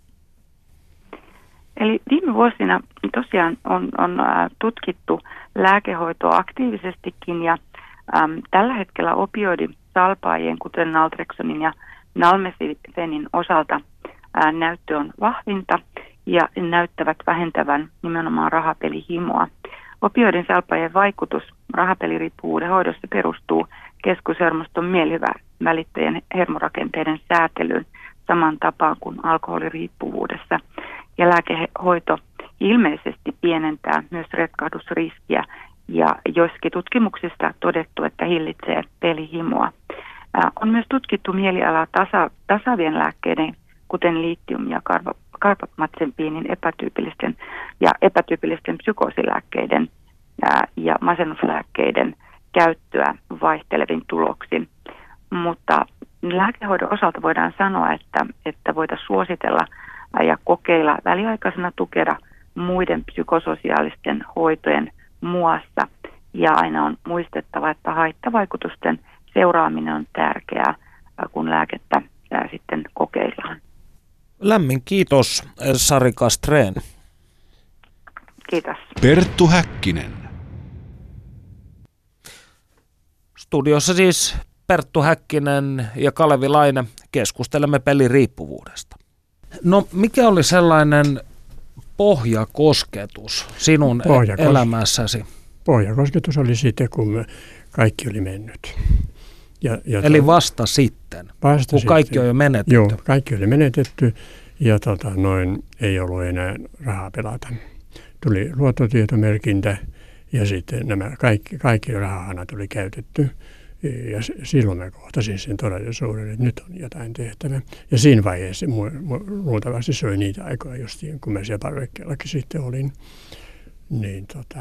A: Eli viime vuosina tosiaan on tutkittu lääkehoitoa aktiivisestikin ja tällä hetkellä opioidisalpaajien, kuten naltrexonin ja nalmefenin osalta näyttö on vahvinta ja näyttävät vähentävän nimenomaan rahapelihimoa. Opioidin salpaajien vaikutus rahapeliriippuvuuden hoidossa perustuu keskushermoston mielihyvävälittäjien hermorakenteiden säätelyyn saman tapaan kuin alkoholiriippuvuudessa. Ja lääkehoito ilmeisesti pienentää myös retkahdusriskiä ja joissakin tutkimuksista todettu, että hillitsee pelihimoa. On myös tutkittu mielialaa tasaavien lääkkeiden, kuten litium- ja karbamazepinin epätyypillisten psykoosilääkkeiden ja masennuslääkkeiden käyttöä vaihtelevin tuloksin. Mutta lääkehoidon osalta voidaan sanoa, että voitaisiin suositella ja kokeilla väliaikaisena tukena muiden psykososiaalisten hoitojen muassa. Ja aina on muistettava, että haittavaikutusten seuraaminen on tärkeää, kun lääkettä sitten kokeillaan.
C: Lämmin kiitos, Sari Castrén.
A: Kiitos.
B: Perttu Häkkinen.
C: Studiossa siis Perttu Häkkinen ja Kalevi Laine. Keskustelemme peliriippuvuudesta. No, mikä oli sellainen pohjakosketus sinun elämässäsi?
D: Pohjakosketus oli sitten, kun kaikki oli mennyt.
C: Eli vasta sitten, kun kaikki on jo menetetty.
D: Joo, kaikki oli menetetty ja ei ollut enää rahaa pelata. Tuli luottotietomerkintä ja sitten nämä kaikki rahahanat oli käytetty. Ja silloin mä kohtasin sen todellisuuden, että nyt on jotain tehtävä. Ja siinä vaiheessa luultavasti se oli niitä aikoja, justiin, kun mä siellä parvekkeellakin sitten olin. Niin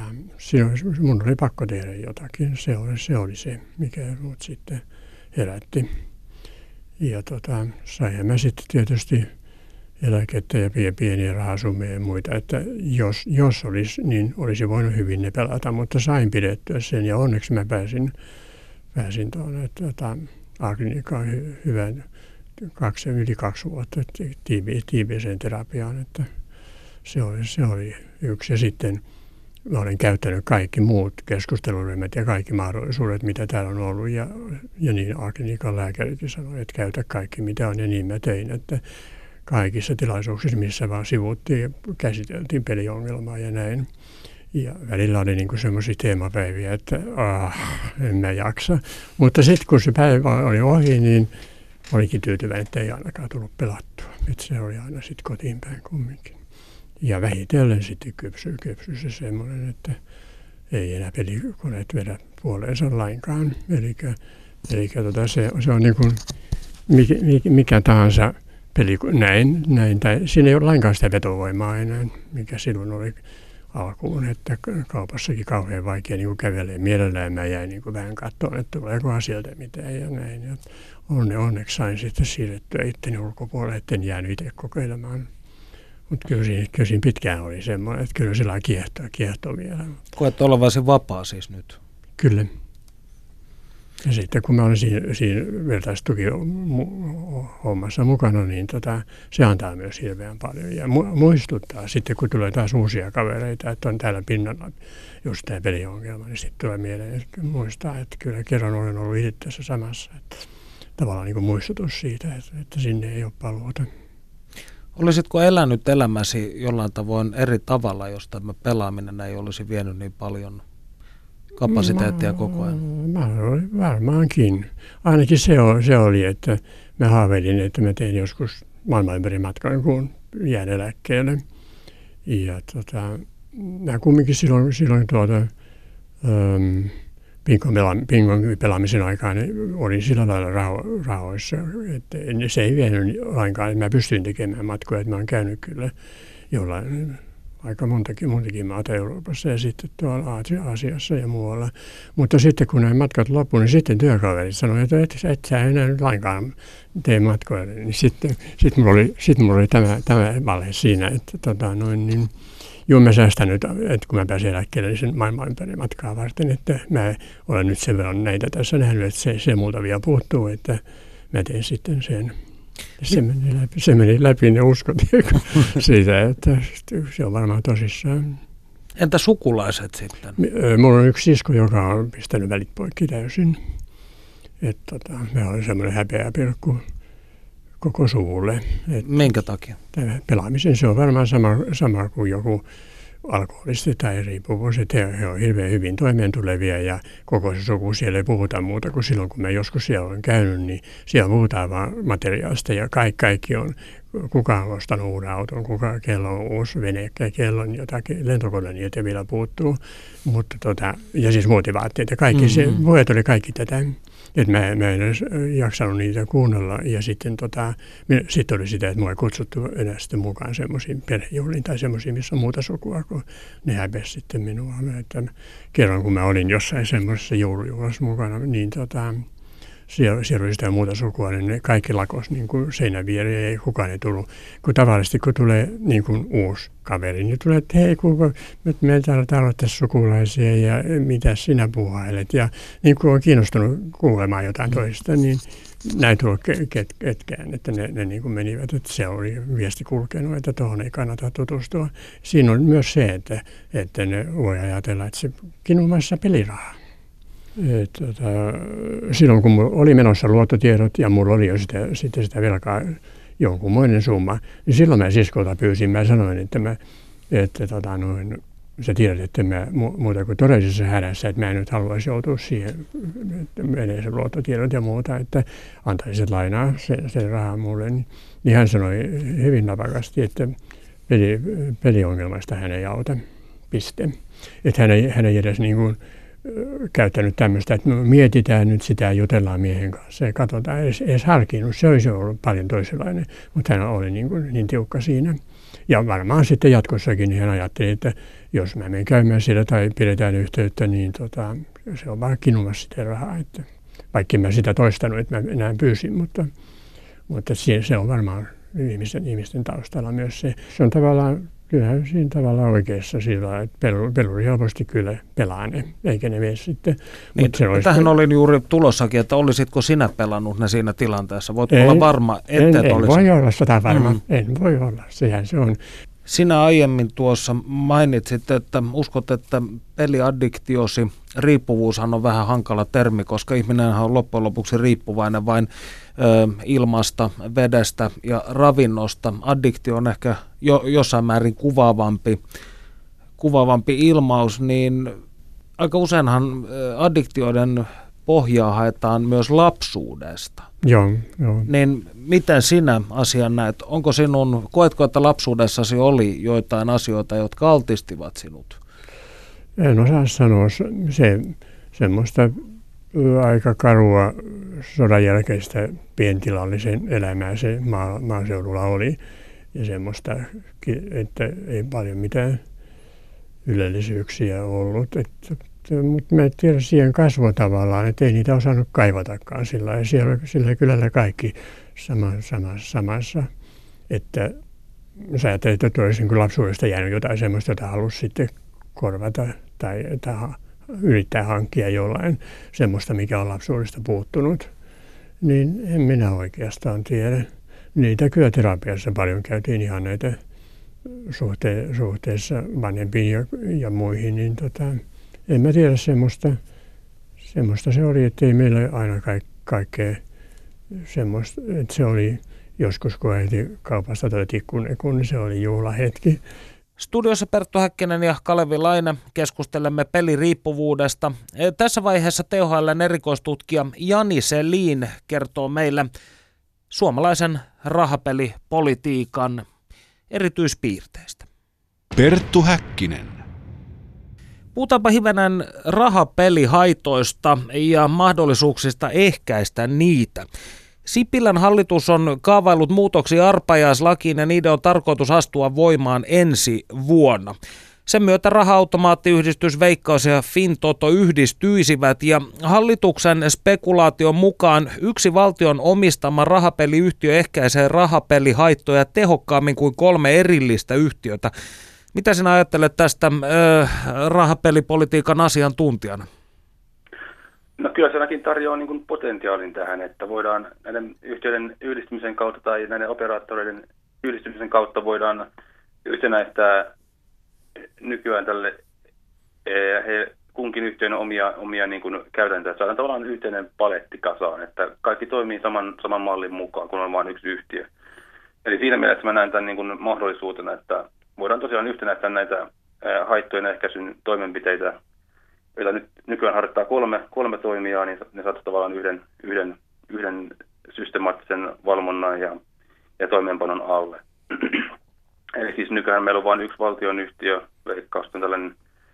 D: mun oli pakko tehdä jotakin. Se oli se, mikä mut sitten herätti. Ja sain mä sitten tietysti eläkettä ja pieniä rahasummia ja muita, että jos olisi, niin olisi voinut hyvin ne pelata, mutta sain pidettyä sen ja onneksi mä pääsin tuonne A-klinikaan hyvän yli 2 vuotta tiiviiseen terapiaan, että se oli yksi. Ja sitten mä olen käyttänyt kaikki muut keskusteluryhmät ja kaikki mahdollisuudet, mitä täällä on ollut. Ja niin A-klinikan lääkärikin sanoi, että käytä kaikki mitä on, ja niin mä tein, että kaikissa tilaisuuksissa, missä vaan sivuttiin ja käsiteltiin peliongelmaa ja näin. Ja välillä oli niin semmoisia teemapäiviä, että en mä jaksa. Mutta sitten kun se päivä oli ohi, niin olikin tyytyväinen, että ei ainakaan tullut pelattua. Että se oli aina sitten kotiin päin kumminkin. Ja vähitellen sitten kypsyi se semmoinen, että ei enää pelikoneet vedä puoleensa lainkaan. Eli se on niin kuin mikä tahansa peli näin, tai siinä ei ole lainkaan sitä vetovoimaa enää, mikä silloin oli alkuun, että kaupassakin kauhean vaikea niin kävelee. Mielellään mä jäin niin vähän katsomaan, että tuleeko sieltä mitään ja näin. Ja onneksi sain sitten siirrettyä itteni ulkopuolelle, etten jäänyt itse kokeilemaan. Mutta kyllä siinä pitkään oli semmoinen, että kyllä sillä kiehtoo vielä.
C: Koet olevasi vapaa siis nyt?
D: Kyllä. Ja sitten kun mä olin siinä vertaistukihommassa mukana, niin se antaa myös hirveän paljon. Ja muistuttaa sitten, kun tulee taas uusia kavereita, että on täällä pinnalla just tämä peliongelma, niin sitten tulee mieleen, että muistaa, että kyllä kerran olen ollut itse tässä samassa. Että tavallaan niin kuin muistutus siitä, että sinne ei ole paluuta.
C: Olisitko elänyt elämäsi jollain tavoin eri tavalla, jos tämä pelaaminen ei olisi vienyt niin paljon kapasiteettia koko ajan?
D: Varmaankin. Ainakin se oli, että mä haaveilin, että mä tein joskus maailman ympäri matkan, kun jään eläkkeelle. Ja mä kumminkin silloin Bingon pelaamisen aikaan olin sillä lailla rahoissa, että se ei vienyt lainkaan, että mä pystyin tekemään matkoja, että mä oon käynyt kyllä jollain aika montakin maata Euroopassa ja sitten tuolla Aasiassa ja muualla. Mutta sitten kun nämä matkat loppuivat, niin sitten työkaverit sanoivat, että et sä enää nyt lainkaan tee matkoja. Niin sitten mulla oli tämä valhe siinä, että mä säästän nyt, että kun mä pääsen eläkkeelle, niin sen maailman ympäri matkaa varten, että mä olen nyt sen verran näitä tässä nähnyt, että se multa vielä puuttuu, että mä teen sitten sen. Se meni läpi ne uskot siitä, että se on varmaan tosissaan.
C: Entä sukulaiset sitten?
D: Mulla on yksi sisko, joka on pistänyt välit poikki täysin. Me on semmoinen häpeäpilkku koko suvulle.
C: Minkä takia?
D: Pelaamisen se on varmaan sama kuin joku alkoholisti tai riippuvuus, että he on hirveän hyvin toimeentulevia ja koko se suku siellä ei puhuta muuta kuin silloin, kun mä joskus siellä olen käynyt, niin siellä puhutaan vaan materiaalista ja kaikki on, kuka on ostanut uuden auton, kello on uusi vene, kello on jotakin, lentokone niitä vielä puuttuu, mutta ja siis muotivaatteet ja kaikki, se puheet oli kaikki tätä. Että mä en edes jaksanut niitä kuunnella ja sitten oli sitä, että mua ei kutsuttu enää sitten mukaan semmoisiin perhejuhliin tai semmoisiin, missä on muuta sukua, kun ne häpesi sitten minua. Että kerran kun mä olin jossain semmoisessa joulujuhlassa mukana, niin siellä oli sitä muuta sukua, niin ne kaikki lakos niin kuin seinän viereen ja ei kukaan ei tullut. Kun tavallisesti kun tulee niin kuin uusi kaveri, niin tulee, että hei, meiltä on tässä sukulaisia ja mitä sinä puhailet. Ja niin kuin on kiinnostunut kuulemaan jotain toista, niin näin tullut ketkään, että ne niin kuin menivät, että se oli viesti kulkenut, että tuohon ei kannata tutustua. Siinä on myös se, että ne voi ajatella, että se kinumassa pelirahaa. Silloin kun mulla oli menossa luottotiedot ja mulla oli jo sitten sitä velkaa jonkunmoinen summa, niin silloin mä siskolta pyysin. Mä sanoin, että sä tiedät, että mä muuta kuin todellisessa hädässä, että mä en nyt haluaisi joutua siihen, että menee se luottotiedot ja muuta, että antaisit lainaa sen rahaa mulle. Niin hän sanoi hyvin napakasti, että peliongelmasta hän ei auta, piste. Että hän ei edes niin kuin käyttänyt tämmöistä, että mietitään nyt sitä ja jutellaan miehen kanssa ja katsotaan, edes harkinnut. Se olisi ollut paljon toisenlainen, mutta hän oli niin tiukka siinä. Ja varmaan sitten jatkossakin niin hän ajatteli, että jos mä menen käymään siellä tai pidetään yhteyttä, niin se on vaan kinumassa sitä rahaa. Että, vaikka mä sitä toistanut, että mä enää pyysin, mutta se on varmaan ihmisten taustalla myös se. Se on tavallaan, kyllähän siinä tavallaan oikeassa sillä, että peluri helposti kyllä pelaa ne, eikä ne mene sitten.
C: Niin, tähän olin juuri tulossakin, että olisitko sinä pelannut ne siinä tilanteessa? Voitko olla varma, että et olisi?
D: Voi olla sitä varma, en voi olla, sehän se on.
C: Sinä aiemmin tuossa mainitsit, että uskot, että peliaddiktiosi, riippuvuushan on vähän hankala termi, koska ihminenhän on loppujen lopuksi riippuvainen vain ilmasta, vedestä ja ravinnosta. Addiktio on ehkä jossain määrin kuvaavampi ilmaus, niin aika useinhan addiktioiden pohjaa haetaan myös lapsuudesta.
D: Joo.
C: Niin miten sinä asian näet? Koetko, että lapsuudessasi oli joitain asioita, jotka altistivat sinut?
D: En osaa sanoa. Semmoista aika karua sodan jälkeistä pientilallisen elämää se maaseudulla oli. Ja semmoista, että ei paljon mitään ylellisyyksiä ollut. Mutta mä en tiedä siihen kasvoi tavallaan, että ei niitä osannut kaivatakaan sillä lailla. Sillä kylällä kaikki samassa. Että sä ajattelet, että olisi niin lapsuudesta jäänyt jotain semmoista, jota halusi sitten korvata tai yrittää hankkia jollain semmoista, mikä on lapsuudesta puuttunut. Niin en minä oikeastaan tiedä. Niitä kyllä terapiassa paljon käytiin ihan näitä suhteessa vanhempiin ja muihin, niin en mä tiedä semmoista se oli, että ei meillä aina kaikkea semmoista, että se oli joskus kun ehti kaupasta toi tikkunen, kun se oli juhlahetki.
C: Studiossa Perttu Häkkinen ja Kalevi Laine keskustelemme peliriippuvuudesta. Tässä vaiheessa THL:n erikoistutkija Jani Selin kertoo meille suomalaisen rahapelipolitiikan erityispiirteistä.
B: Perttu Häkkinen.
C: Puhutaanpa hivenen rahapelihaitoista ja mahdollisuuksista ehkäistä niitä. Sipilän hallitus on kaavaillut muutoksia arpajaislakiin ja niiden on tarkoitus astua voimaan ensi vuonna. Sen myötä Raha-automaattiyhdistys, Veikkaus ja Fintoto yhdistyisivät ja hallituksen spekulaation mukaan yksi valtion omistama rahapeliyhtiö ehkäisee rahapelihaittoja tehokkaammin kuin 3 erillistä yhtiötä. Mitä sinä ajattelet tästä rahapelipolitiikan asiantuntijana?
E: No kyllä se ainakin tarjoaa niin kuin potentiaalin tähän, että voidaan näiden yhtiöiden yhdistymisen kautta tai näiden operaattoreiden yhdistymisen kautta voidaan yhtenäistää nykyään tälle kunkin yhtiön omia niin kuin käytäntöjä. Saadaan tavallaan yhteinen paletti kasaan, että kaikki toimii saman mallin mukaan, kun on vain yksi yhtiö. Eli siinä mielessä mä näen tämän niin kuin mahdollisuutena, että voidaan tosiaan yhtenäistää näitä haittojen ehkäisyn toimenpiteitä, joita nyt nykyään harjoittaa kolme toimijaa, niin ne saavat tavallaan yhden systemaattisen valvonnan ja toimeenpanon alle. Eli siis nykyään meillä on vain yksi valtionyhtiö, Veikkaus on tällainen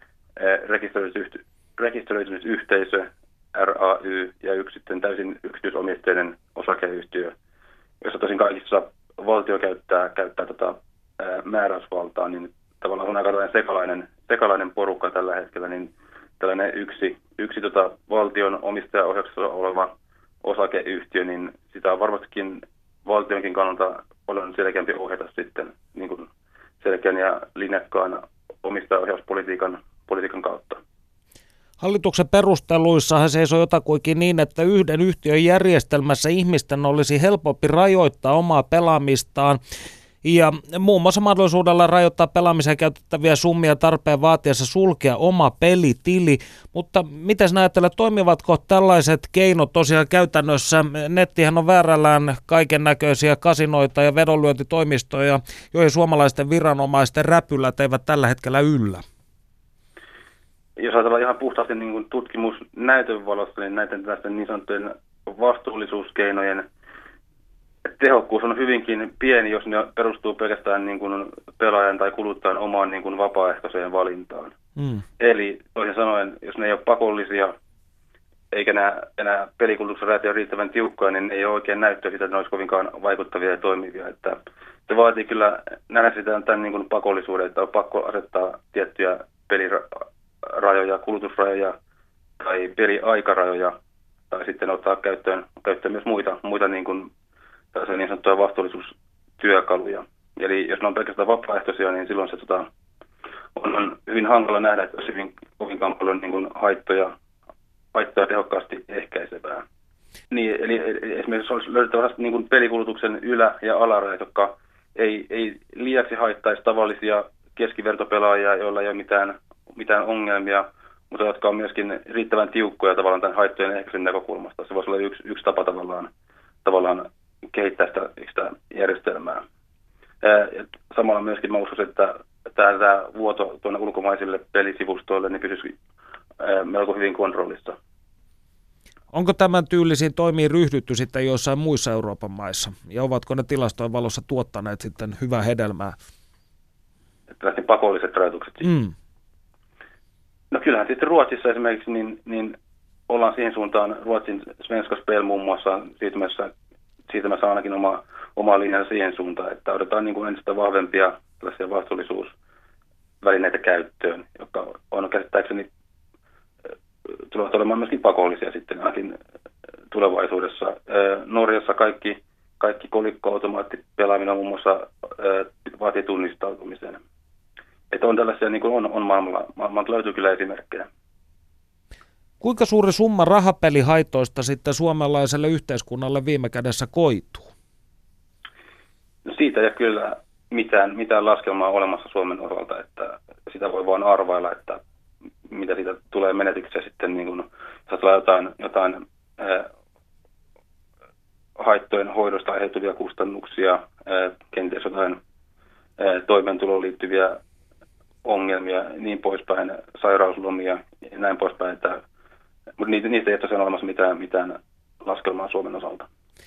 E: rekisteröitynyt yhteisö, RAY, ja yksi sitten täysin yksityisomisteinen osakeyhtiö, jossa tosin kaikissa valtio käyttää määräysvaltaa, niin tavallaan on aika sekalainen porukka tällä hetkellä, niin tällainen yksi valtion omistajaohjauksessa oleva osakeyhtiö, niin sitä on varmastikin valtionkin kannalta paljon selkeämpi ohjata sitten niin kuin selkeän ja linjakkaan omistajaohjauspolitiikan kautta.
C: Hallituksen perusteluissahan seisoo jotakuinkin niin, että yhden yhtiön järjestelmässä ihmisten olisi helpompi rajoittaa omaa pelaamistaan ja muun muassa mahdollisuudella rajoittaa pelaamiseen käytettäviä summia tarpeen vaatiessa sulkea oma pelitili. Mutta miten sinä ajattelet, toimivatko tällaiset keinot tosiaan käytännössä? Nettihän on väärällään kaiken näköisiä kasinoita ja vedonlyöntitoimistoja, joihin suomalaisten viranomaisten räpylät eivät tällä hetkellä yllä.
E: Jos ajatellaan ihan puhtaasti niin kuin tutkimusnäytön valossa, niin näiden niin sanottujen vastuullisuuskeinojen tehokkuus on hyvinkin pieni, jos ne perustuu pelkästään niin kuin pelaajan tai kuluttajan omaan niin kuin vapaaehtoiseen valintaan. Eli toisin sanoen, jos ne ei ole pakollisia, eikä nämä pelikulutusrajat ole riittävän tiukkoja, niin ei ole oikein näyttöä siitä, että ne olisi kovinkaan vaikuttavia ja toimivia. Että se vaatii kyllä nähdä sitä tämän niin kuin pakollisuuden, että on pakko asettaa tiettyjä pelirajoja, kulutusrajoja tai peliaikarajoja, tai sitten ottaa käyttöön myös muita niin kuin niin sanottuja vastuullisuustyökaluja. Eli jos ne on pelkästään vapaaehtoisia, niin silloin se on hyvin hankala nähdä, että olisi kovinkaan paljon niin kuin haittoja tehokkaasti ehkäisevää. Niin, eli esimerkiksi olisi löydettävä niin kuin pelikulutuksen ylä- ja alarajat, jotka ei liiaksi haittaisi tavallisia keskivertopelaajia, joilla ei ole mitään ongelmia, mutta jotka on myöskin riittävän tiukkoja tavallaan tämän haittojen ehkäisyn näkökulmasta. Se voisi olla yksi tapa tavallaan kehittää sitä järjestelmää. Samalla myöskin mä uskon, että tämä vuoto tuonne ulkomaisille pelisivustoille niin pysyisi melko hyvin kontrollissa.
C: Onko tämän tyylisiin toimiin ryhdytty sitten joissain muissa Euroopan maissa? Ja ovatko ne tilastojen valossa tuottaneet sitten hyvää hedelmää?
E: Tällaiset pakolliset rajoitukset. No kyllähän sitten Ruotsissa esimerkiksi niin ollaan siihen suuntaan, Ruotsin Svenska Spel muun muassa siirtämässä ainakin omaa linjaa siihen suuntaan, että otetaan niin kuin entistä vahvempia tällaisia vastuullisuusvälineitä käyttöön, jotka on käsittääkseni tulevat olemaan myöskin pakollisia sitten ainakin tulevaisuudessa. Norjassa kaikki kolikkoautomaattipelaaminen muun muassa vaatii tunnistautumisen. Että on tällaisia, niin kuin on maailmalla löytyy kyllä esimerkkejä.
C: Kuinka suuri summa rahapelihaitoista sitten suomalaiselle yhteiskunnalle viime kädessä koituu?
E: No siitä ei ole kyllä mitään laskelmaa olemassa Suomen osalta, että sitä voi vain arvailla, että mitä siitä tulee menetyksiä sitten, niin kun jotain haittojen hoidosta aiheutuvia kustannuksia, kenties jotain toimeentuloon liittyviä ongelmia, niin poispäin, sairauslomia ja näin poispäin, mutta niistä ei tosiaan olemassa mitään laskelmaa Suomen osalta.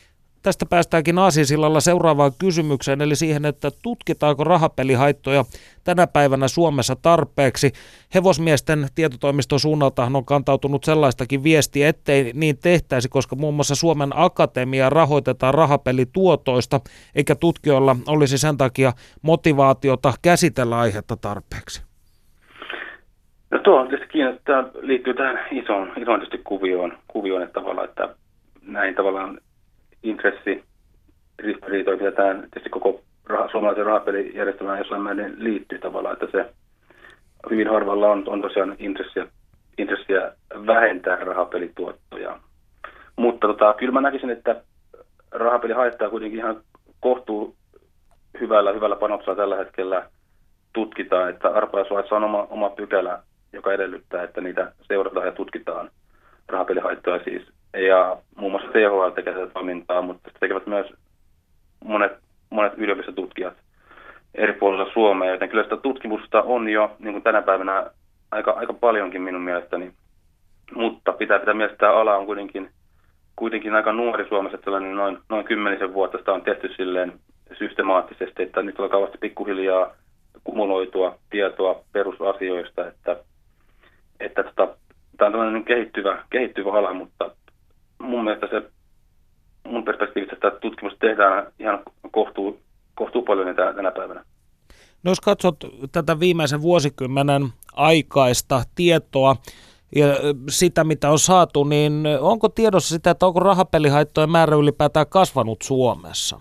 C: Tästä päästäänkin aasinsillalla seuraavaan kysymykseen, eli siihen, että tutkitaanko rahapelihaittoja tänä päivänä Suomessa tarpeeksi. Hevosmiesten tietotoimiston suunnaltahan on kantautunut sellaistakin viestiä, ettei niin tehtäisi, koska muun muassa Suomen Akatemia rahoitetaan rahapelituotoista, eikä tutkijoilla olisi sen takia motivaatiota käsitellä aihetta tarpeeksi.
E: No tuo on tietysti kiinnostaa, liittyy tähän isoon tietysti kuvioon että tavallaan, että näin tavallaan intressiristiriitoja pidetään tietysti koko suomalaisen rahapelijärjestelmään jossain määrin liittyy tavallaan, että se hyvin harvalla on tosiaan intressiä vähentää rahapelituottoja. Mutta kyllä mä näkisin, että rahapeli haittaa kuitenkin ihan kohtuu hyvällä panoksella tällä hetkellä tutkitaan, että arpajaislaissa on oma pykälä, joka edellyttää, että niitä seurataan ja tutkitaan rahapelihaittoja siis. Ja muun muassa THL tekee tätä toimintaa, mutta tekevät myös monet yliopistotutkijat eri puolilla Suomea, joten kyllä sitä tutkimusta on jo niin kuin tänä päivänä aika paljonkin minun mielestäni. Mutta pitää mielessä, että tämä ala on kuitenkin aika nuori Suomessa, että noin 10 vuotta sitä on tehty silleen systemaattisesti, että nyt alkaa vasta pikkuhiljaa kumuloitua tietoa perusasioista, että tämä on tällainen kehittyvä ala, mutta mun mielestä mun perspektiivistä tämä tutkimus tehdään ihan kohtuu paljon tänä päivänä.
C: No jos katsot tätä viimeisen vuosikymmenen aikaista tietoa ja sitä, mitä on saatu, niin onko tiedossa sitä, että onko rahapelihaittojen määrä ylipäätään kasvanut Suomessa?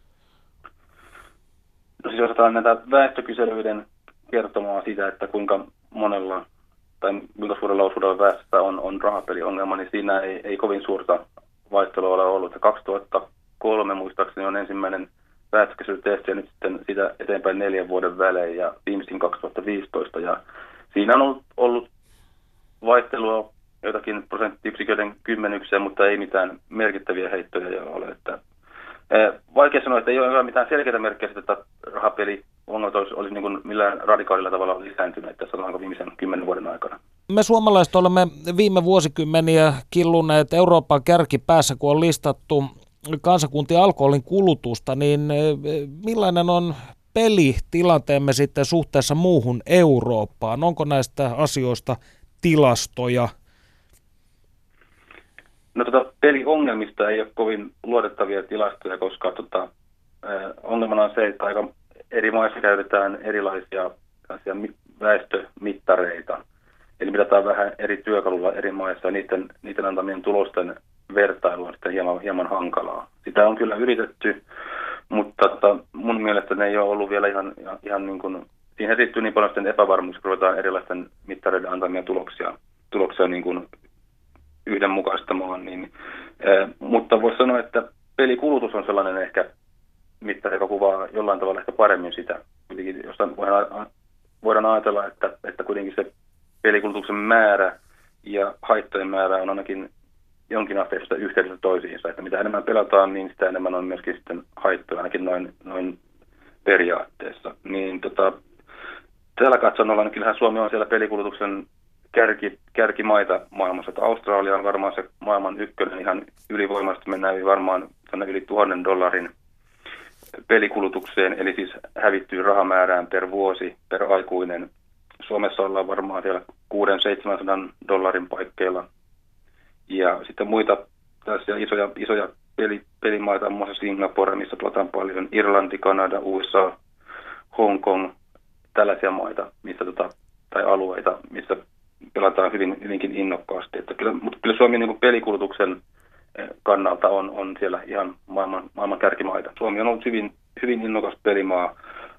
E: No siis jos otetaan näitä väestökyselyiden kertomaa siitä, että kuinka monella tai kuinka suurella osuudella väestöstä on rahapeliongelma, niin siinä ei kovin suurta vaihtelua ole ollut. 2003 muistaakseni on ensimmäinen väestökyselytesti ja nyt sitten sitä eteenpäin 4 vuoden välein ja viimeisin 2015. Ja siinä on ollut vaihtelua jotakin prosenttiyksiköiden kymmenyksiä, mutta ei mitään merkittäviä heittoja ole. Että vaikea sanoa, että ei ole mitään selkeää merkkiä, että rahapeliongelmat olisi niin kuin millään radikaalilla tavalla lisääntyneet tässä sanotaanko viimeisen 10 vuoden aikana. Me
C: suomalaiset olemme viime vuosikymmeniä killuneet Euroopan kärkipäässä, kun on listattu kansakuntien alkoholin kulutusta, niin millainen on pelitilanteemme sitten suhteessa muuhun Eurooppaan? Onko näistä asioista tilastoja?
E: No peliongelmista ei ole kovin luotettavia tilastoja, koska ongelmana on se, että aika eri maissa käytetään erilaisia väestömittareita. Eli mitataan vähän eri työkalulla eri maissa ja niiden antamien tulosten vertailu on sitten hieman hankalaa. Sitä on kyllä yritetty, mutta mun mielestä ne ei ole ollut vielä ihan niin kuin, siihen liittyy niin paljon sitten epävarmuus, kun ruvetaan erilaisten mittareiden antamia tuloksia niin kuin yhdenmukaistamaan. Mutta voisi sanoa, että pelikulutus on sellainen ehkä mittari, joka kuvaa jollain tavalla ehkä paremmin sitä. Kuitenkin jostain voidaan ajatella, että kuitenkin se pelikulutuksen määrä ja haittojen määrä on ainakin jonkinasteisesta yhteydessä toisiinsa. Että mitä enemmän pelataan, niin sitä enemmän on myöskin sitten haittoja, ainakin noin periaatteessa. Niin täällä katsonnolla, niin kyllähän Suomi on siellä pelikulutuksen kärkimaita maailmassa. Että Australia on varmaan se maailman ykkönen ihan ylivoimaisesti. Mennään varmaan yli $1,000 pelikulutukseen, eli siis hävittyy rahamäärään per vuosi, per aikuinen. Suomessa ollaan varmaan siellä $600-700 paikkeilla. Ja sitten muita tällaisia isoja pelimaita, muun muassa Singapore, missä pelataan paljon, Irlanti, Kanada, USA, Hong Kong, tällaisia maita, tai alueita, missä pelataan hyvinkin innokkaasti. Mutta kyllä Suomi niin kuin pelikulutuksen kannalta on siellä ihan maailman kärkimaita. Suomi on ollut hyvin innokas pelimaa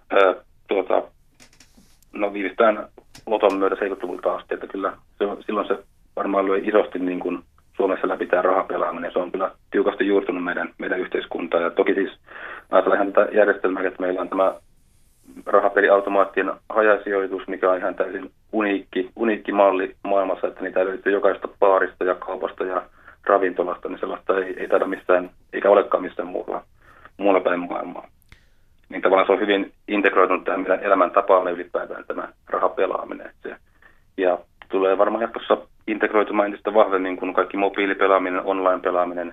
E: viimeistään Loton myötä 70-luvulta asti, että kyllä silloin se varmaan löi isosti niin kuin Suomessa läpi tämä rahapelaaminen. Se on kyllä tiukasti juurtunut meidän yhteiskuntaan. Ja toki siis ajatellaan ihan tätä järjestelmää, että meillä on tämä rahapeliautomaattien hajasijoitus, mikä on ihan täysin uniikki malli maailmassa, että niitä löytyy jokaista baarista ja kaupasta ja ravintolasta, niin sellaista ei taida missään, eikä olekaan missään muulla päin maailmaa. Niin tavallaan se on hyvin integroitunut tähän meidän elämäntapaan ylipäätään tämä rahapelaaminen. Ja tulee varmaan jatkossa integroitumaan entistä vahvemmin, kun kaikki mobiilipelaaminen, online-pelaaminen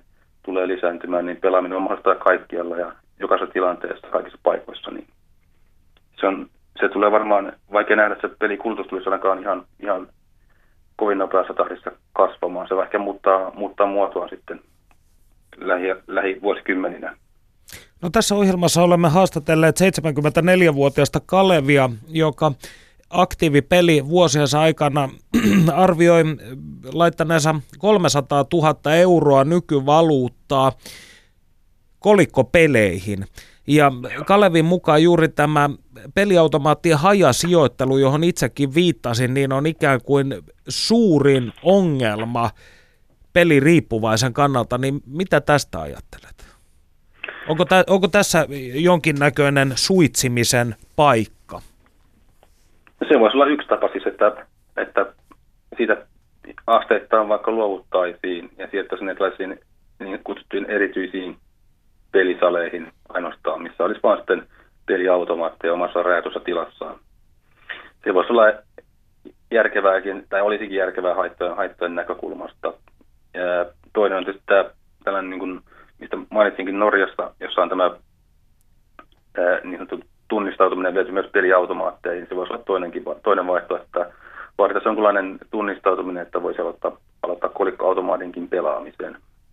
E: tulee lisääntymään, niin pelaaminen on mahdollista kaikkialla ja jokaisessa tilanteessa, kaikissa paikoissa. Niin se tulee varmaan, vaikea nähdä, että se pelikulutus tulisi ainakaan ihan kovin nopeassa tahdissa kasvamaan. Se ehkä muuttaa muotoa sitten lähivuosikymmeninä.
C: No tässä ohjelmassa olemme haastatelleet 74-vuotiaasta Kalevia, joka aktiivipeli vuosiensa aikana arvioi laittaneensa 300 000 euroa nykyvaluuttaa kolikkopeleihin. Ja Kalevin mukaan juuri tämä peliautomaattien hajasijoittelu, johon itsekin viittasin, niin on ikään kuin suurin ongelma peliriippuvaisen kannalta. Niin mitä tästä ajattelet? Onko tässä jonkinnäköinen suitsimisen paikka?
E: Se voisi olla yksi tapa siis, että siitä asteittain vaikka luovuttaisiin ja siirtäisiin erilaisiin niin kutsuttuihin erityisiin pelisaleihin ainoastaan, missä olisi vain sitten peliautomaatteja omassa rajatussa tilassaan. Se voisi olla järkevääkin, tai olisikin järkevää haittojen näkökulmasta. Ja toinen on tietysti tämä tällainen, niin kuin, mistä mainitsinkin Norjassa, jossa on tämä niin sanottu tunnistautuminen viety myös peliautomaatteihin. Se voisi olla toinen vaihtoehto, että vaaditaan jonkinlainen tunnistautuminen, että voisi aloittaa kolikkoautomaatinkin pelaamisen.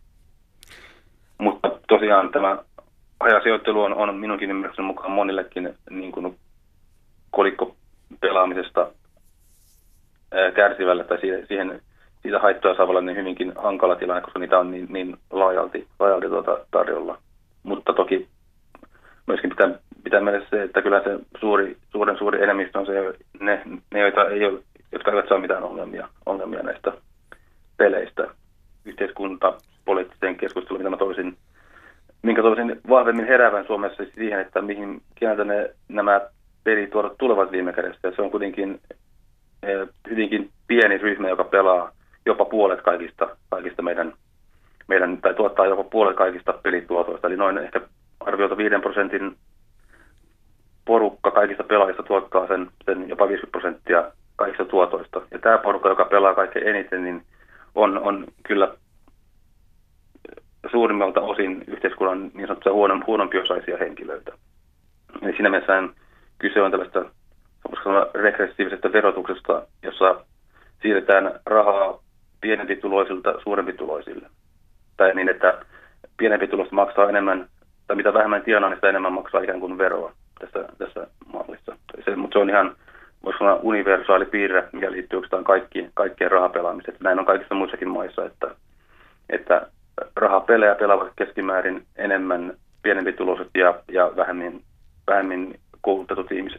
E: Mutta tosiaan tämä hajasijoittelu on minunkin ymmärrykseni mukaan monillekin niin kuin kolikkopelaamisesta kärsivällä tai siitä haittoja saavalla niin hyvinkin hankala tilanne, koska niitä on niin laajalti tarjolla. Mutta toki myöskin pitää mielessä se, että kyllä se suuri enemmistö on se, ne jotka eivät saa mitään ongelmia näistä peleistä. Yhteiskuntapoliittisen keskustelun, minkä toisin vahvemmin heräävän Suomessa siihen, että keneltä nämä pelituodot tulevat viime kädessä. Ja se on kuitenkin hyvinkin pieni ryhmä, joka pelaa jopa puolet kaikista meidän tai tuottaa jopa puolet kaikista pelituotoista. Eli noin ehkä arviolta 5% porukka kaikista pelaajista tuottaa sen jopa 50% kaikista tuotoista. Ja tämä porukka, joka pelaa kaikkein eniten, niin on kyllä suurimmalta osin yhteiskunnan niin sanottuja huonompiosaisia henkilöitä. Eli siinä mielessä kyse on tällaista regressiivisestä verotuksesta, jossa siirretään rahaa pienempituloisilta suurempituloisille. Tai niin, että pienempituloiset maksaa enemmän, tai mitä vähemmän tienaa, niin sitä enemmän maksaa ikään kuin veroa tässä mallissa. Mutta se on ihan, voisi sanoa, universaali piirre, mikä liittyy oikeastaan kaikkien rahapelaamiseen. Näin on kaikissa muissakin maissa, että rahapelejä pelaavat keskimäärin enemmän pienempituloiset ja vähemmin koulutetut ihmiset.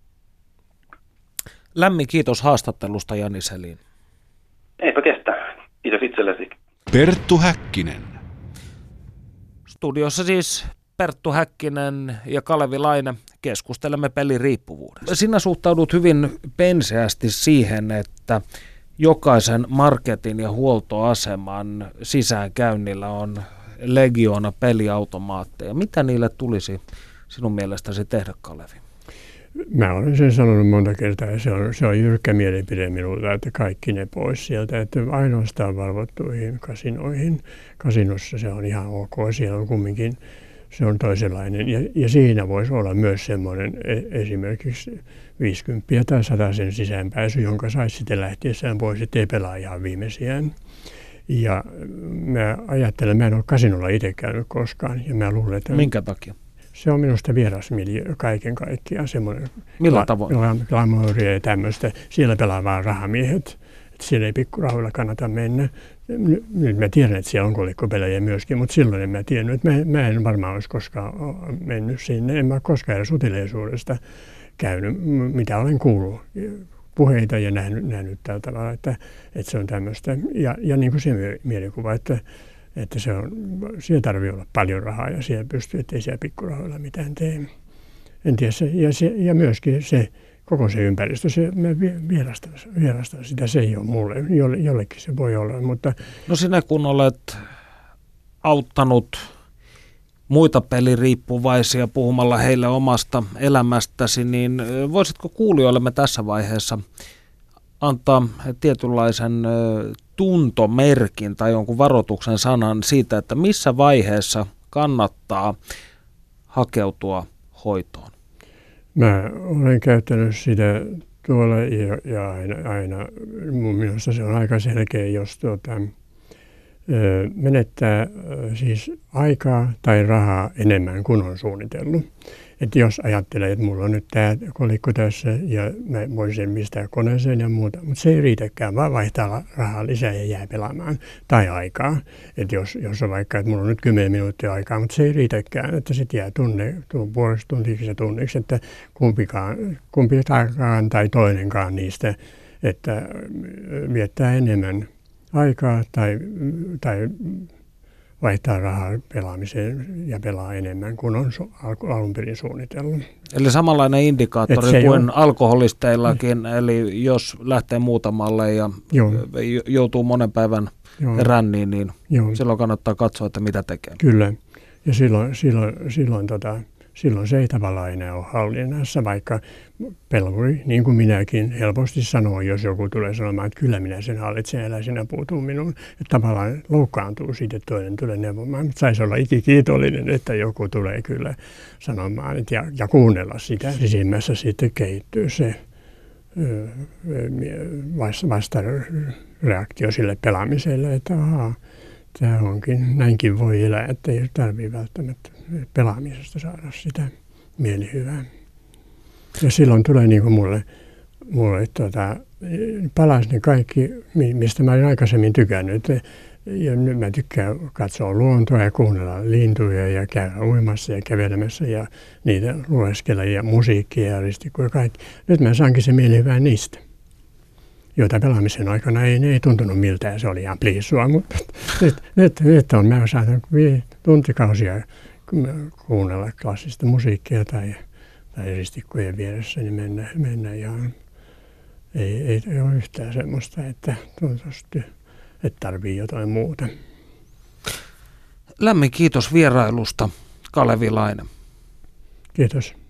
C: Lämmin kiitos haastattelusta, Jani Selin.
E: Eipä kestä. Kiitos itsellesi.
B: Perttu Häkkinen.
C: Studiossa siis Perttu Häkkinen ja Kalevi Laine. Keskustelemme peliriippuvuudesta. Sinä suhtaudut hyvin penseästi siihen, että jokaisen marketin ja huoltoaseman sisäänkäynnillä on legioona peliautomaatteja. Mitä niille tulisi sinun mielestäsi tehdä, Kalevi?
D: Mä olen sen sanonut monta kertaa, ja se on jyrkkä mielipide minulta, että kaikki ne pois sieltä, että ainoastaan valvottuihin kasinoihin. Kasinossa se on ihan ok, siellä on kumminkin, se on toisenlainen. Ja siinä voisi olla myös semmoinen esimerkiksi 50 tai 100 sen sisäänpääsy, jonka saisi sitten lähtiessään pois, ettei pelaa ihan viimeisiään. Ja mä ajattelen, mä en ole kasinolla itse käynyt koskaan, ja mä luulen, että...
C: Minkä takia?
D: Se on minusta vieras miljöö kaiken kaikkiaan, semmoinen
C: millä tavoin?
D: Glamouria ja tämmöistä. Siellä pelaa vaan rahamiehet, että siellä ei pikkurahoilla kannata mennä. Nyt mä tiedän, että siellä on kolikkopelejä myöskin, mutta silloin en mä tiennyt, että mä en varmaan olisi koskaan mennyt sinne. En mä koskaan edes uteliaisuudesta käynyt, mitä olen kuullut puheita ja nähnyt tällä tavalla, että se on tämmöistä. Ja niin kuin se mielikuva, että siellä tarvitsee olla paljon rahaa ja siellä pystyy, ettei siellä pikkurahoilla mitään tee. En tiedä, ja myöskin se koko se ympäristö, mä vierastan sitä, se ei ole mulle, jollekin se voi olla. Mutta...
C: No sinä kun olet auttanut muita peliriippuvaisia puhumalla heille omasta elämästäsi, niin voisitko kuulijoillemme tässä vaiheessa antaa tietynlaisen tuntomerkin tai jonkun varoituksen sanan siitä, että missä vaiheessa kannattaa hakeutua hoitoon?
D: Mä olen käyttänyt sitä tuolla ja aina mun mielestä se on aika selkeä, jos menettää siis aikaa tai rahaa enemmän kuin on suunnitellut. Että jos ajattelee, että mulla on nyt tämä kolikko tässä ja mä voisin pistää koneeseen ja muuta, mutta se ei riitäkään, vaan vaihtaa rahaa lisää ja jää pelaamaan tai aikaa. Että jos on vaikka, että mulla on nyt 10 minuuttia aikaa, mutta se ei riitäkään, että sitten jää puolesta tuntiksi ja tunniksi, että kumpikaan tai toinenkaan niistä, että viettää enemmän aikaa tai vaihtaa rahaa pelaamiseen ja pelaa enemmän kuin on alun perin suunnitellut.
C: Eli samanlainen indikaattori kuin alkoholisteillakin, eli jos lähtee muutamalle ja joutuu monen päivän ränniin, niin silloin kannattaa katsoa, että mitä tekee.
D: Kyllä, ja silloin se ei tavallaan enää ole hallinnassa, vaikka peluri, niin kuin minäkin, helposti sanoo, jos joku tulee sanomaan, että kyllä minä sen hallitsen, älä sinä puutuu minuun. Että tavallaan loukkaantuu siitä, että toinen tulee neuvomaan. Mutta saisi olla ikikiitollinen, että joku tulee kyllä sanomaan ja kuunnella sitä. Sisimmässä sitten kehittyy se vastareaktio sille pelaamiselle, että tämä onkin, näinkin voi elää, että ei tarvitse välttämättä pelaamisesta saada sitä mielihyvää. Ja silloin tulee niin kuin mulle palasi ne kaikki, mistä mä olin aikaisemmin tykännyt. Ja nyt mä tykkään katsoa luontoa ja kuunnella lintuja ja käydä uimassa ja kävelemässä ja niitä lueskella ja musiikkia ja ristikkoja ja kaikki. Nyt mä saankin se mielihyvää niistä, joita pelaamisen aikana ei tuntunut miltään, se oli ihan pliissua, mutta nyt on mä saatan tuntikausia kuunnella klassista musiikkia tai ristikkojen vieressä, niin mennä ja ei ole yhtään semmoista, että tuntusti, että tarvii jotain muuta.
C: Lämmin kiitos vierailusta, Kalevi Laine.
D: Kiitos.